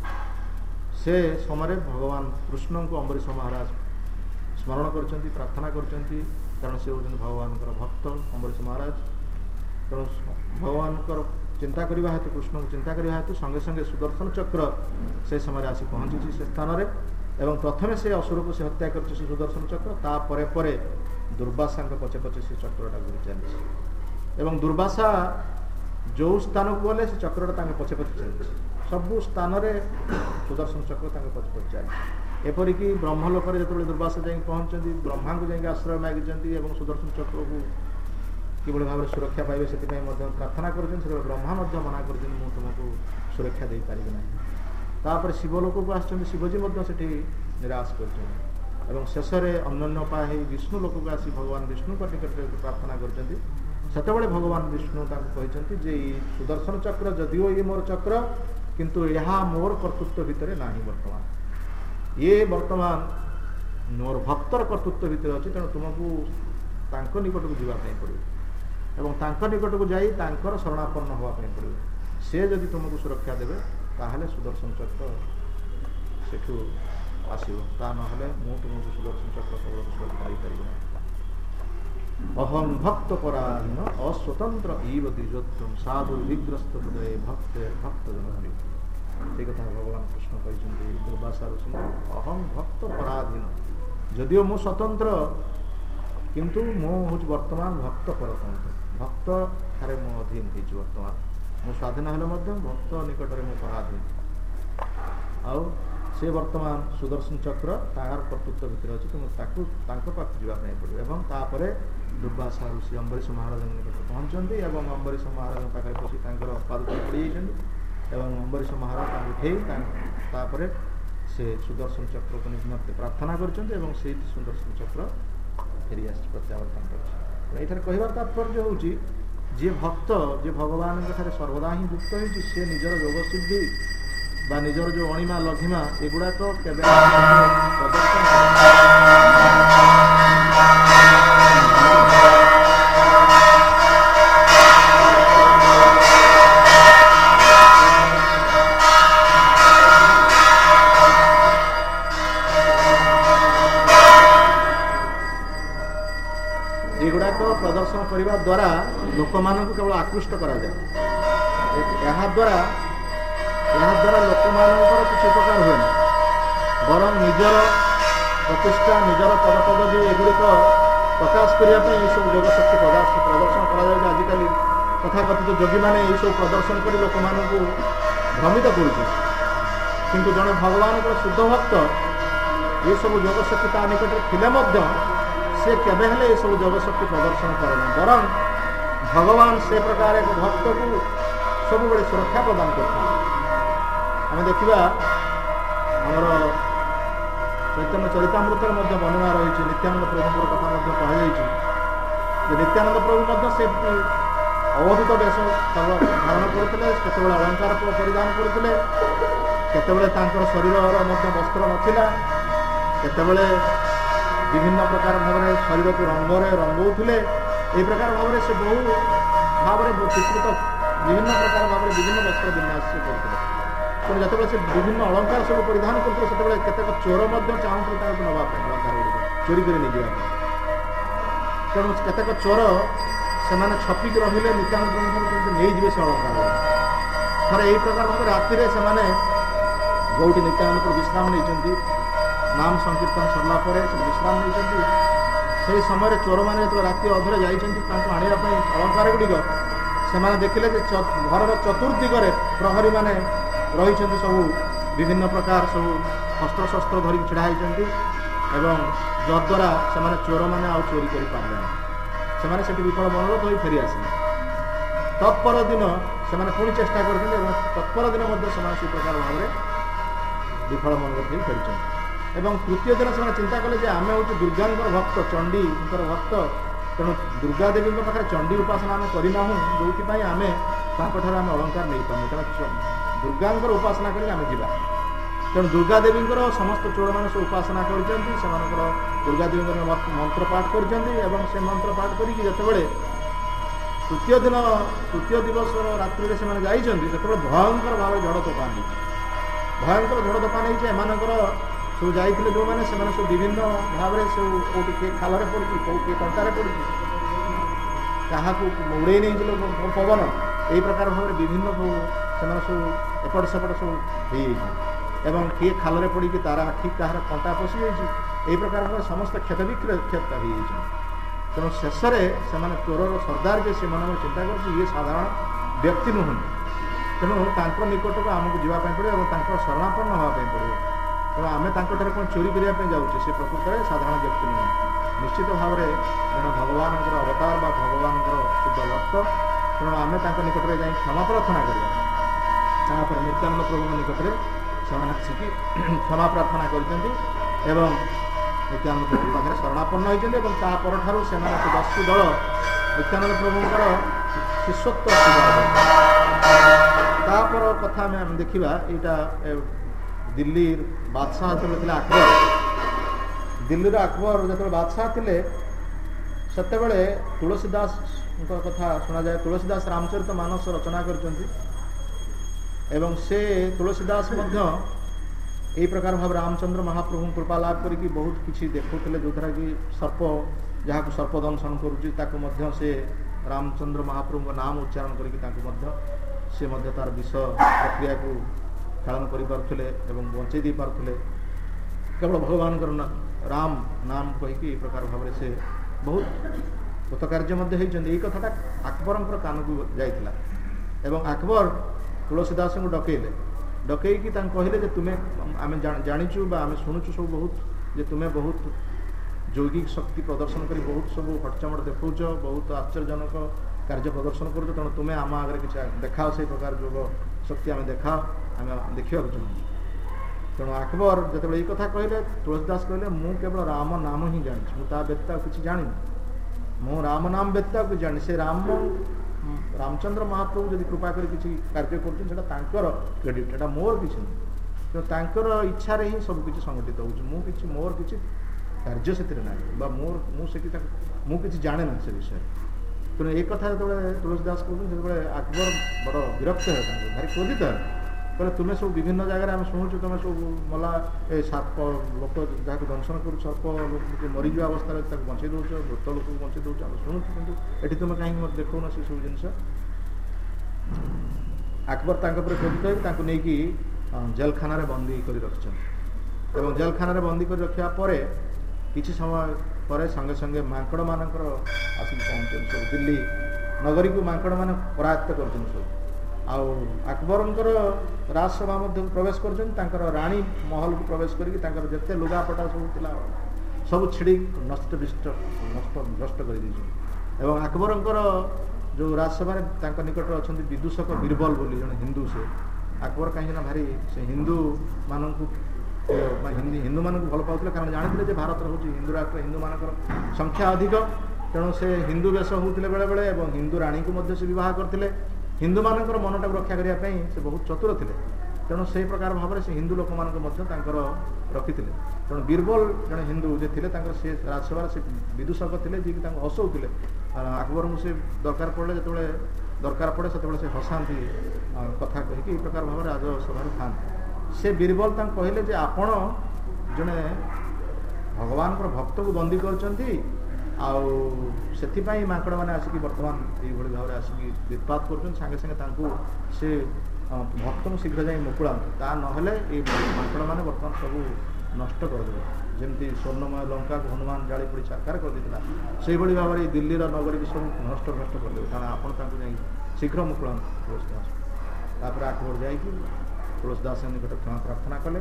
से समय भगवान कृष्ण को अम्बरीश महाराज स्मरण कर प्रार्थना करछंती कारण से होजन भगवान भक्त अम्बरीश महाराज तेणु भगवान चिंता करने हेतु कृष्ण को चिंता करने हेतु संगे संगे सुदर्शन चक्र से समय आसी पहुँची से स्थान एवं प्रथमे से असुर को से हत्या कर सुदर्शन चक्र ता परे परे दुर्वासा पचे पचे से चक्रटा घूरी चली एवं दुर्वासा जो स्थान को गले से चक्रटा पचे पचे चलती सबू स्थान सुदर्शन चक्र पचे पचे चली एपरिक ब्रह्मलोक जो दुर्वासा जा पहुँचती ब्रह्मा को जाए आश्रय मागिंट सुदर्शन चक्र को किभली भाव में सुरक्षा पाइबे से प्रार्थना कर ब्रह्मा मना कर तुमको सुरक्षा दे पारि ना तापर शिवलोक को आसछन्ति शिवजी से निराश कर शेष में अन्योन्योपाय विष्णु लोक को आसी भगवान विष्णु का निकट प्रार्थना कर सेतबेले भगवान विष्णु कहते जे सुदर्शन चक्र जदिओ ये मोर चक्र किंतु यह मोर कर्तृत्व भितर ना बर्तमान ये बर्तमान मोर भक्तर कर्तृत्व भितर अच्छी तेणु तुमको निकट को जावाई पड़ो एवं निकट को जाई शरणापन्न होगापी पड़ो से जदि तुमको सुरक्षा देवे ताहले सुदर्शन चक्र सेठू आसो ता ना तुमको सुदर्शन चक्र केवल सुरक्षा पार अहम भक्त पराधीन अस्वतंत्र इव द्विजोत्तम साधु विग्रस्त हृदय भक्त भक्त जन ये कथा भगवान कृष्ण कहते दुर्वासा ऋषि अहम भक्त पराधीन जदिओ मु स्वतंत्र किंतु मु हूँ वर्तमान भक्त परतंत्र भक्त ठारे मो अधीन हो वर्तमान मु स्वाधीन हेले भक्त निकट में मु पराधीन आउ ସେ ବର୍ତ୍ତମାନ ସୁଦର୍ଶନ ଚକ୍ର ତାହାର କର୍ତ୍ତୃତ୍ୱ ଭିତରେ ଅଛି, ତେଣୁ ତାଙ୍କ ପାଖକୁ ଯିବା ପାଇଁ ପଡ଼ିବ। ଏବଂ ତାପରେ ଦୁର୍ବାସା ଋଷି ଅମ୍ବରୀଶ ମହାରାଜଙ୍କ ନିକଟରେ ପହଞ୍ଚନ୍ତି ଏବଂ ଅମ୍ବରୀଶ ମହାରାଜଙ୍କ ପାଖରେ ପଶି ତାଙ୍କର ପାଦତଳେ ପଡ଼ିଯାଇଛନ୍ତି ଏବଂ ଅମ୍ବରୀଶ ମହାରାଜ ତାଙ୍କୁ ଉଠେଇ ତାପରେ ସେ ସୁଦର୍ଶନ ଚକ୍ରକୁ ନିମନ୍ତେ ପ୍ରାର୍ଥନା କରିଛନ୍ତି ଏବଂ ସେଇଠି ସୁଦର୍ଶନ ଚକ୍ର ଫେରିଆସି ପ୍ରତ୍ୟାବର୍ତ୍ତନ କରିଛି। ଏଇଠାରେ କହିବାର ତାତ୍ପର୍ଯ୍ୟ ହେଉଛି ଯିଏ ଭକ୍ତ, ଯିଏ ଭଗବାନଙ୍କ ଠାରେ ସର୍ବଦା ହିଁ ଯୁକ୍ତ ହେଇଛି, ସେ ନିଜର ଯୋଗ ସିଦ୍ଧି ବା ନିଜର ଯେଉଁ ଅଣିମା ଲଘିମା ଏଗୁଡ଼ାକ କେବେ ପ୍ରଦର୍ଶନ କରିବା ଦ୍ୱାରା ଲୋକମାନଙ୍କୁ କେବଳ ଆକୃଷ୍ଟ କରାଯାଏ। ଏହାଦ୍ୱାରା ଲୋକମାନଙ୍କର କିଛି ଉପକାର ହୁଏନି, ବରଂ ନିଜର ପ୍ରତିଷ୍ଠା, ନିଜର ପଦପଦବୀ ଏଗୁଡ଼ିକ ପ୍ରକାଶ କରିବା ପାଇଁ ଏହିସବୁ ଯୋଗଶକ୍ତି ପ୍ରଦର୍ଶନ କରାଯାଉଛି। ଆଜିକାଲି ତଥାକଥିତ ଯୋଗୀମାନେ ଏହିସବୁ ପ୍ରଦର୍ଶନ କରି ଲୋକମାନଙ୍କୁ ଭ୍ରମିତ କରୁଛନ୍ତି, କିନ୍ତୁ ଜଣେ ଭଗବାନଙ୍କର ଶୁଦ୍ଧ ଭକ୍ତ ଏସବୁ ଯୋଗଶକ୍ତି ତା ନିକଟରେ ଥିଲେ ମଧ୍ୟ ସେ କେବେ ହେଲେ ଏସବୁ ଯୋଗଶକ୍ତି ପ୍ରଦର୍ଶନ କରେ ନାହିଁ, ବରଂ ଭଗବାନ ସେ ପ୍ରକାର ଏକ ଭକ୍ତକୁ ସବୁବେଳେ ସୁରକ୍ଷା ପ୍ରଦାନ କରିଥାନ୍ତି। ଆମେ ଦେଖିବା ଆମର ଚୈତନ୍ୟ ଚରିତାମୃତରେ ମଧ୍ୟ ବର୍ଣ୍ଣନା ରହିଛି, ନିତ୍ୟାନନ୍ଦ ପ୍ରଭୁଙ୍କର କଥା ମଧ୍ୟ କୁହାଯାଇଛି ଯେ ନିତ୍ୟାନନ୍ଦ ପ୍ରଭୁ ମଧ୍ୟ ସେ ଅବଧୂତ ବେଶ ଧାରଣ କରୁଥିଲେ, କେତେବେଳେ ଅଳଙ୍କାର ପରିଧାନ କରୁଥିଲେ, କେତେବେଳେ ତାଙ୍କର ଶରୀରର ମଧ୍ୟ ବସ୍ତ୍ର ନଥିଲା, କେତେବେଳେ ବିଭିନ୍ନ ପ୍ରକାର ଭାବରେ ଶରୀରକୁ ରଙ୍ଗରେ ରଙ୍ଗଉଥିଲେ। ଏହି ପ୍ରକାର ଭାବରେ ସେ ବହୁ ଭାବରେ ଚିତ୍ରିତ ବିଭିନ୍ନ ପ୍ରକାର ଭାବରେ ବିଭିନ୍ନ ବସ୍ତ୍ର ବିନ୍ୟାସ କରୁଥିଲେ। ତେଣୁ ଯେତେବେଳେ ସେ ବିଭିନ୍ନ ଅଳଙ୍କାର ସବୁ ପରିଧାନ କରୁଥିଲେ, ସେତେବେଳେ କେତେକ ଚୋର ମଧ୍ୟ ଚାହୁଁଥିଲେ ତାଙ୍କୁ ନେବା ପାଇଁ ଅଳଙ୍କାର ଗୁଡ଼ିକ ଚୋରି କରି ନେଇଯିବା ପାଇଁ। ତେଣୁ କେତେକ ଚୋର ସେମାନେ ଛପିକି ରହିଲେ ନିତ୍ୟାନନ୍ଦ ପ୍ରଭୁଙ୍କୁ କେମିତି ନେଇଯିବେ ସେ ଅଳଙ୍କାର। ଥରେ ଏହି ପ୍ରକାର ଭାବରେ ରାତିରେ ସେମାନେ ଯେଉଁଠି ନିତ୍ୟାନନ୍ଦ ବିଶ୍ରାମ ନେଇଛନ୍ତି, ନାମ ସଂକୀର୍ତ୍ତନ ସରିଲା ପରେ ସେ ବିଶ୍ରାମ ନେଇଛନ୍ତି, ସେହି ସମୟରେ ଚୋରମାନେ ଯେତେବେଳେ ରାତି ଅଧରେ ଯାଇଛନ୍ତି ତାଙ୍କୁ ଆଣିବା ପାଇଁ ଅଳଙ୍କାର ଗୁଡ଼ିକ, ସେମାନେ ଦେଖିଲେ ଯେ ଘରର ଚତୁର୍ଦିଗରେ ପ୍ରହରୀମାନେ ରହିଛନ୍ତି, ସବୁ ବିଭିନ୍ନ ପ୍ରକାର ସବୁ ଅସ୍ତ୍ରଶସ୍ତ୍ର ଧରିକି ଛିଡ଼ା ହେଇଛନ୍ତି ଏବଂ ଯଦ୍ୱାରା ସେମାନେ ଚୋରମାନେ ଆଉ ଚୋରି କରିପାରିଲେ ନାହିଁ। ସେମାନେ ସେଠି ବିଫଳ ମନୋରଥ ହୋଇ ଫେରି ଆସିଲେ। ତତ୍ପର ଦିନ ସେମାନେ ପୁଣି ଚେଷ୍ଟା କରିଛନ୍ତି ଏବଂ ତତ୍ପର ଦିନ ମଧ୍ୟ ସେମାନେ ସେହି ପ୍ରକାର ଭାବରେ ବିଫଳ ମନୋରଥ ହୋଇ ଫେରିଛନ୍ତି। ଏବଂ ତୃତୀୟ ଦିନ ସେମାନେ ଚିନ୍ତା କଲେ ଯେ ଆମେ ହେଉଛୁ ଦୁର୍ଗାଙ୍କର ଭକ୍ତ, ଚଣ୍ଡୀଙ୍କର ଭକ୍ତ, ତେଣୁ ଦୁର୍ଗା ଦେବୀଙ୍କ ପାଖରେ ଚଣ୍ଡୀ ଉପାସନା ଆମେ କରିନାହୁଁ, ଯେଉଁଥିପାଇଁ ଆମେ ତାଙ୍କଠାରୁ ଆମେ ଅଳଙ୍କାର ନେଇପାରୁନୁ, ତେଣୁ ଦୁର୍ଗାଙ୍କର ଉପାସନା କରିକି ଆମେ ଯିବା। ତେଣୁ ଦୁର୍ଗା ଦେବୀଙ୍କର ସମସ୍ତ ଚୋରମାନେ ସବୁ ଉପାସନା କରିଛନ୍ତି, ସେମାନଙ୍କର ଦୁର୍ଗା ଦେବୀଙ୍କର ମନ୍ତ୍ର ପାଠ କରିଛନ୍ତି ଏବଂ ସେ ମନ୍ତ୍ର ପାଠ କରିକି ଯେତେବେଳେ ତୃତୀୟ ଦିବସର ରାତ୍ରିରେ ସେମାନେ ଯାଇଛନ୍ତି, ସେତେବେଳେ ଭୟଙ୍କର ଭାବରେ ଝଡ଼ ତୋଫାନ ହେଇଛି। ଭୟଙ୍କର ଝଡ଼ ତୋଫାନ ହେଇଛି। ଏମାନଙ୍କର ସବୁ ଯାଇଥିଲେ ଯେଉଁମାନେ, ସେମାନେ ସବୁ ବିଭିନ୍ନ ଭାବରେ ସବୁ କେଉଁଠି କିଏ ଖାଲରେ ପଡ଼ିଛି, କେଉଁ କିଏ କଣ୍ଟାରେ ପଡ଼ିଛି, କାହାକୁ ଉଡ଼େଇ ନେଇছিল ପବନ, ଏହି ପ୍ରକାର ଭାବରେ ବିଭିନ୍ନ ସେମାନେ ସବୁ ଏପଟ ସେପଟ ସବୁ ହେଇଯାଇଛି ଏବଂ କିଏ ଖାଲରେ ପଡ଼ିକି ତାର ଆଖି କାହାର କଣ୍ଟା ପଶିଯାଇଛି, ଏହି ପ୍ରକାର ଭାବରେ ସମସ୍ତ କ୍ଷତ ହେଇଯାଇଛନ୍ତି। ତେଣୁ ଶେଷରେ ସେମାନେ ଚୋରର ସର୍ଦ୍ଦାର ଯେ ସେ ମନେ ମନେ ଚିନ୍ତା କରୁଛି ଇଏ ସାଧାରଣ ବ୍ୟକ୍ତି ନୁହନ୍ତି, ତେଣୁ ତାଙ୍କ ନିକଟକୁ ଆମକୁ ଯିବା ପାଇଁ ପଡ଼ିବ ଏବଂ ତାଙ୍କର ଶରଣାପନ୍ନ ହେବା ପାଇଁ ପଡ଼ିବ। ତେଣୁ ଆମେ ତାଙ୍କଠାରେ କ'ଣ ଚୋରି କରିବା ପାଇଁ ଯାଉଛେ, ସେ ପ୍ରକୃତରେ ସାଧାରଣ ବ୍ୟକ୍ତି ନୁହଁ, ନିଶ୍ଚିତ ଭାବରେ ଜଣେ ଭଗବାନଙ୍କର ଅବତାର ବା ଭଗବାନଙ୍କର ଶୁଦ୍ଧ ଭକ୍ତ। ତେଣୁ ଆମେ ତାଙ୍କ ନିକଟରେ ଯାଇ କ୍ଷମା ପ୍ରାର୍ଥନା କରିବା। ତାପରେ ନିତ୍ୟାନନ୍ଦ ପ୍ରଭୁଙ୍କ ନିକଟରେ ସେମାନେ ଆସିକି କ୍ଷମା ପ୍ରାର୍ଥନା କରିଛନ୍ତି ଏବଂ ନିତ୍ୟାନନ୍ଦ ପ୍ରଭୁ ପାଖରେ ଶରଣାପନ୍ନ ହୋଇଛନ୍ତି ଏବଂ ତା ପରଠାରୁ ସେମାନେ ଦସ୍ୟୁ ଦଳ ନିତ୍ୟାନନ୍ଦ ପ୍ରଭୁଙ୍କର ଶିଷ୍ୟତ୍ୱ। ତାପର କଥା ଆମେ ଦେଖିବା, ଏଇଟା ଦିଲ୍ଲୀର ବାଦଶାହ ଯେତେବେଳେ ଥିଲେ ଆକବର, ଦିଲ୍ଲୀର ଆକବର ଯେତେବେଳେ ବାଦଶାହ ଥିଲେ ସେତେବେଳେ ତୁଳସୀ ଦାସଙ୍କ କଥା ଶୁଣାଯାଏ। ତୁଳସୀ ଦାସ ରାମଚରିତ ମାନସ ରଚନା କରିଛନ୍ତି ଏବଂ ସେ ତୁଳସୀ ଦାସ ମଧ୍ୟ ଏହି ପ୍ରକାର ଭାବରେ ରାମଚନ୍ଦ୍ର ମହାପ୍ରଭୁଙ୍କ କୃପା ଲାଭ କରିକି ବହୁତ କିଛି ଦେଖାଉଥିଲେ, ଯେଉଁଥିରେ କି ସର୍ପ ଯାହାକୁ ସର୍ପ ଦଂଶନ କରୁଛି ତାକୁ ମଧ୍ୟ ସେ ରାମଚନ୍ଦ୍ର ମହାପ୍ରଭୁଙ୍କ ନାମ ଉଚ୍ଚାରଣ କରିକି ତାଙ୍କୁ ମଧ୍ୟ ସେ ମଧ୍ୟ ତାର ବିଷ ପ୍ରକ୍ରିୟାକୁ ପାଳନ କରିପାରୁଥିଲେ ଏବଂ ବଞ୍ଚେଇ ଦେଇପାରୁଥିଲେ। କେବଳ ଭଗବାନଙ୍କର ରାମ ନାମ କହିକି ଏହି ପ୍ରକାର ଭାବରେ ସେ ବହୁତ କୃତକାର୍ଯ୍ୟ ମଧ୍ୟ ହେଇଛନ୍ତି। ଏହି କଥାଟା ଆକବରଙ୍କର କାନକୁ ଯାଇଥିଲା ଏବଂ ଆକବର ତୁଳସୀ ଦାସଙ୍କୁ ଡକେଇଲେ ଡକେଇକି ତାଙ୍କୁ କହିଲେ ଯେ ତୁମେ ଆମେ ଜାଣିଛୁ ବା ଆମେ ଶୁଣୁଛୁ ସବୁ ବହୁତ ଯେ ତୁମେ ବହୁତ ଯୌଗିକ ଶକ୍ତି ପ୍ରଦର୍ଶନ କରି ବହୁତ ସବୁ ହଟଚମଟ ଦେଖାଉଛ, ବହୁତ ଆଶ୍ଚର୍ଯ୍ୟଜନକ କାର୍ଯ୍ୟ ପ୍ରଦର୍ଶନ କରୁଛ, ତେଣୁ ତୁମେ ଆମ ଆଗରେ କିଛି ଦେଖାଅ, ସେଇ ପ୍ରକାର ଯୋଗ ଶକ୍ତି ଆମେ ଦେଖାଅ, ଆମେ ଦେଖିବାକୁ ଚାହୁଁଛୁ। ତେଣୁ ଆକବର ଯେତେବେଳେ ଏଇ କଥା କହିଲେ, ତୁଳସୀଦାସ କହିଲେ ମୁଁ କେବଳ ରାମ ନାମ ହିଁ ଜାଣିଛି, ମୁଁ ତା ବ୍ୟତୀତ ଆଉ କିଛି ଜାଣିନି, ମୁଁ ରାମ ନାମ ବ୍ୟତୀତ ଆଉ କିଛି ଜାଣିନି। ସେ ରାମଚନ୍ଦ୍ର ମହାପ୍ରଭୁ ଯଦି କୃପା କରି କିଛି କାର୍ଯ୍ୟ କରୁଛନ୍ତି ସେଟା ତାଙ୍କର କ୍ରେଡିଟ୍, ଏଟା ମୋର କିଛି ନୁହେଁ। ତେଣୁ ତାଙ୍କର ଇଚ୍ଛାରେ ହିଁ ସବୁ କିଛି ସଂଗଠିତ ହେଉଛି, ମୋର କିଛି କାର୍ଯ୍ୟ ସେଥିରେ ନାହିଁ ବା ମୁଁ କିଛି ଜାଣେ ନା ସେ ବିଷୟରେ। ତେଣୁ ଏ କଥା ଯେତେବେଳେ ତୁଳସୀଦାସ କହୁଛନ୍ତି ସେତେବେଳେ ଆକବର ବଡ଼ ବିରକ୍ତ ହେଲେ, ତାଙ୍କୁ ଭାରି କ୍ରୋଧିତ ହେଲେ, କହିଲେ ତୁମେ ସବୁ ବିଭିନ୍ନ ଜାଗାରେ ଆମେ ଶୁଣୁଛୁ ତୁମେ ସବୁ ମଲା ଏ ସାପ ଲୋକ ଯାହାକୁ ଦଂଶନ କରୁଛ, ସର୍ପ ମରିଯିବା ଅବସ୍ଥାରେ ତାକୁ ବଞ୍ଚେଇ ଦେଉଛ, ମୃତ ଲୋକକୁ ବଞ୍ଚେଇ ଦେଉଛ, ଆମେ ଶୁଣୁଛୁ, କିନ୍ତୁ ଏଠି ତୁମେ କାହିଁକି ମୋତେ ଦେଖାଉନ ସେସବୁ ଜିନିଷ। ଆକବର ତାଙ୍କ ଉପରେ କ୍ରୋଧିତ ହେଇ ତାଙ୍କୁ ନେଇକି ଜେଲଖାନାରେ ବନ୍ଦୀ କରି ରଖିଛନ୍ତି। ଏବଂ ଜେଲଖାନାରେ ବନ୍ଦୀ କରି ରଖିବା ପରେ କିଛି ସମୟ ପରେ ସଙ୍ଗେ ସଙ୍ଗେ ମାଙ୍କଡ଼ମାନଙ୍କର ଆସିକି ପହଞ୍ଚୁଛନ୍ତି ସବୁ, ଦିଲ୍ଲୀ ନଗରୀକୁ ମାଙ୍କଡ଼ମାନେ ପରାୟତ୍ତ କରୁଛନ୍ତି ସବୁ। ଆଉ ଆକବରଙ୍କର ରାଜସଭା ମଧ୍ୟକୁ ପ୍ରବେଶ କରୁଛନ୍ତି, ତାଙ୍କର ରାଣୀ ମହଲକୁ ପ୍ରବେଶ କରିକି ତାଙ୍କର ଯେତେ ଲୁଗାପଟା ସବୁ ଥିଲା ସବୁ ଛିଡ଼ି ନଷ୍ଟ କରିଦେଇଛନ୍ତି। ଏବଂ ଆକବରଙ୍କର ଯେଉଁ ରାଜସଭାରେ ତାଙ୍କ ନିକଟରେ ଅଛନ୍ତି ବିଦୂଷକ ବୀରବଲ ବୋଲି ଜଣେ ହିନ୍ଦୁ, ସେ ଆକବର କାହିଁକିନା ଭାରି ସେ ହିନ୍ଦୁମାନଙ୍କୁ ଭଲ ପାଉଥିଲେ, କାରଣ ଜାଣିଥିଲେ ଯେ ଭାରତର ହେଉଛି ହିନ୍ଦୁ ରାଷ୍ଟ୍ର, ହିନ୍ଦୁମାନଙ୍କର ସଂଖ୍ୟା ଅଧିକ, ତେଣୁ ସେ ହିନ୍ଦୁ ବେଶ ହେଉଥିଲେ ବେଳେବେଳେ ଏବଂ ହିନ୍ଦୁ ରାଣୀଙ୍କୁ ମଧ୍ୟ ସେ ବିବାହ କରିଥିଲେ। ହିନ୍ଦୁମାନଙ୍କର ମନଟାକୁ ରକ୍ଷା କରିବା ପାଇଁ ସେ ବହୁତ ଚତୁର ଥିଲେ, ତେଣୁ ସେହି ପ୍ରକାର ଭାବରେ ସେ ହିନ୍ଦୁ ଲୋକମାନଙ୍କୁ ମଧ୍ୟ ତାଙ୍କର ରଖିଥିଲେ। ତେଣୁ ବୀରବଲ ଜଣେ ହିନ୍ଦୁ ଯେ ଥିଲେ, ତାଙ୍କର ସେ ରାଜସଭାରେ ସେ ବିଦୂଷକ ଥିଲେ ଯିଏକି ତାଙ୍କୁ ହସଉଥିଲେ। ଆକବରଙ୍କୁ ସେ ଦରକାର ପଡ଼େ ସେତେବେଳେ ସେ ହସାନ୍ତି କଥା କହିକି, ଏହି ପ୍ରକାର ଭାବରେ ରାଜସଭାରେ ଥାନ୍ତି। ସେ ବୀରବଲ ତାଙ୍କୁ କହିଲେ ଯେ ଆପଣ ଜଣେ ଭଗବାନଙ୍କର ଭକ୍ତକୁ ବନ୍ଦୀ କରିଛନ୍ତି, ଆଉ ସେଥିପାଇଁ ମାଙ୍କଡ଼ମାନେ ଆସିକି ବର୍ତ୍ତମାନ ଏଇଭଳି ଭାବରେ ଆସିକି ବିତ୍ପାତ କରୁଛନ୍ତି, ସାଙ୍ଗେ ସାଙ୍ଗେ ତାଙ୍କୁ ସେ ଭକ୍ତଙ୍କୁ ଶୀଘ୍ର ଯାଇ ମୁକୁଳାନ୍ତୁ, ତା ନହେଲେ ଏଇ ମାଙ୍କଡ଼ମାନେ ବର୍ତ୍ତମାନ ସବୁ ନଷ୍ଟ କରିଦେବେ। ଯେମିତି ସ୍ୱର୍ଣ୍ଣମୟ ଲଙ୍କାକୁ ହନୁମାନ ଜାଳି ପୋଡ଼ି ସାକାର କରିଦେଇଥିଲା, ସେଇଭଳି ଭାବରେ ଏଇ ଦିଲ୍ଲୀର ନଗରୀକୁ ସବୁ ନଷ୍ଟ କରିଦେବେ, କାରଣ ଆପଣ ତାଙ୍କୁ ଯାଇ ଶୀଘ୍ର ମୁକୁଳାନ୍ତୁ ତୁଳସୀଦାସ। ତାପରେ ଆକବର ଯାଇକି ତୁଳସୀଦାସଙ୍କ ନିକଟ କ୍ଷମା ପ୍ରାର୍ଥନା କଲେ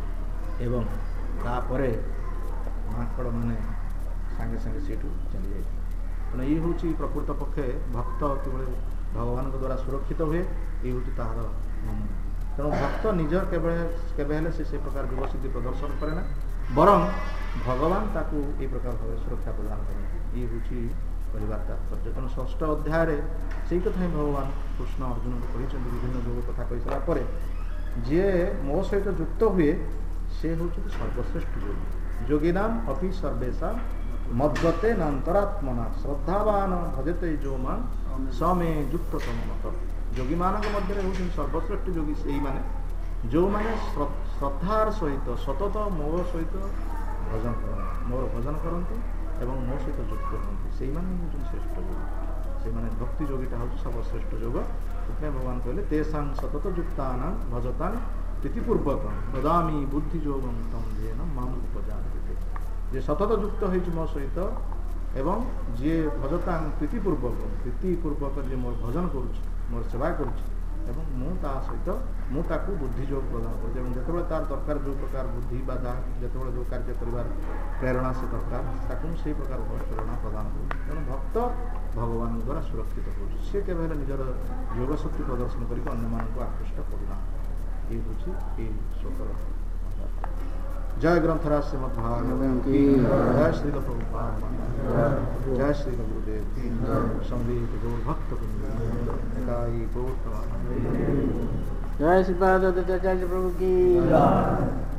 ଏବଂ ତାପରେ ମାଙ୍କଡ଼ମାନେ ସାଙ୍ଗେ ସାଙ୍ଗେ ସେଇଠୁ ଚାଲି ଯାଇଥିଲେ। ତେଣୁ ଏଇ ହେଉଛି ପ୍ରକୃତ ପକ୍ଷେ ଭକ୍ତ କିଭଳି ଭଗବାନଙ୍କ ଦ୍ୱାରା ସୁରକ୍ଷିତ ହୁଏ, ଏଇ ହେଉଛି ତାହାର ନମୁନା। ତେଣୁ ଭକ୍ତ ନିଜ କେବେ ହେଲେ ସେ ପ୍ରକାର ଯୋଗସିଦ୍ଧି ପ୍ରଦର୍ଶନ କରେ ନା, ବରଂ ଭଗବାନ ତାକୁ ଏଇ ପ୍ରକାର ଭାବେ ସୁରକ୍ଷା ପ୍ରଦାନ କରେ। ଇଏ ହେଉଛି କହିବାର ତାତ୍ପର୍ଯ୍ୟ। ତେଣୁ 6ଠ ଅଧ୍ୟାୟରେ ସେଇ କଥା ହିଁ ଭଗବାନ କୃଷ୍ଣ ଅର୍ଜୁନଙ୍କୁ କହିଛନ୍ତି। ବିଭିନ୍ନ ଯୋଗ କଥା କହିସାରିଲା ପରେ ଯିଏ ମୋ ସହିତ ଯୁକ୍ତ ହୁଏ ସେ ହେଉଛନ୍ତି ସର୍ବଶ୍ରେଷ୍ଠ ଯୋଗୀ। ଯୋଗୀନାମ ଅପି ସର୍ବେଶା ମଦ୍ଗତେ ନାନ୍ତରାତ୍ମନା ଶ୍ରଦ୍ଧାବାନ ଭଜତେ ଯୋମାନ୍ ସମେ ଯୁକ୍ତ ତମମତ। ଯୋଗୀମାନଙ୍କ ମଧ୍ୟରେ ହେଉଛନ୍ତି ସର୍ବଶ୍ରେଷ୍ଠ ଯୋଗୀ ସେଇମାନେ ଯେଉଁମାନେ ଶ୍ରଦ୍ଧାର ସହିତ ସତତ ମୋ ସହିତ ଭଜନ କରନ୍ତି, ମୋର ଭଜନ କରନ୍ତି ଏବଂ ମୋ ସହିତ ଯୁକ୍ତ ହୁଅନ୍ତି, ସେଇମାନେ ହେଉଛନ୍ତି ଶ୍ରେଷ୍ଠ ଯୋଗୀ। ସେମାନେ ଭକ୍ତି ଯୋଗୀଟା ହେଉଛି ସର୍ବଶ୍ରେଷ୍ଠ ଯୋଗ। ସେଥିପାଇଁ ଭଗବାନ କହିଲେ ତେଷାଂ ସତତ ଯୁକ୍ତାନାଂ ଭଜତାଂ ପ୍ରୀତିପୂର୍ବକଂ ଦଦାମି ବୁଦ୍ଧି ଯୋଗଂ ତଂ ୟେନ ମାମ୍ ଉପଜାନତେ। ଯେ ସତତ ଯୁକ୍ତ ହେଇଛି ମୋ ସହିତ ଏବଂ ଯିଏ ଭଜତାଂ ପ୍ରୀତିପୂର୍ବକ ଯିଏ ମୋର ଭଜନ କରୁଛି, ମୋର ସେବା କରୁଛି ଏବଂ ମୁଁ ତା ସହିତ ମୁଁ ତାକୁ ବୁଦ୍ଧି ଯୋଗ ପ୍ରଦାନ କରୁଛି। ଏବଂ ଯେତେବେଳେ ତାର ଦରକାର ଯେଉଁ ପ୍ରକାର ବୁଦ୍ଧି ବା ଯାହା ଯେତେବେଳେ ଯେଉଁ କାର୍ଯ୍ୟ କରିବାର ପ୍ରେରଣା ସେ ଦରକାର ତାକୁ ମୁଁ ସେଇ ପ୍ରକାର ପ୍ରେରଣା ପ୍ରଦାନ କରୁଛି। ତେଣୁ ଭକ୍ତ ଭଗବାନଙ୍କ ଦ୍ୱାରା ସୁରକ୍ଷିତ ହେଉଛି। ସେ କେବେ ହେଲେ ନିଜର ଯୋଗ ଶକ୍ତି ପ୍ରଦର୍ଶନ କରିକି ଅନ୍ୟମାନଙ୍କୁ ଆକୃଷ୍ଟ କରୁନାହାନ୍ତି। ये बुझी ये श्लोकर जय ग्रंथराज श्रीमद् भागवत की जय श्री प्रभुपाद जय श्री गुरुदेव की संवेद गौर भक्त गौर जय श्री प्रभु की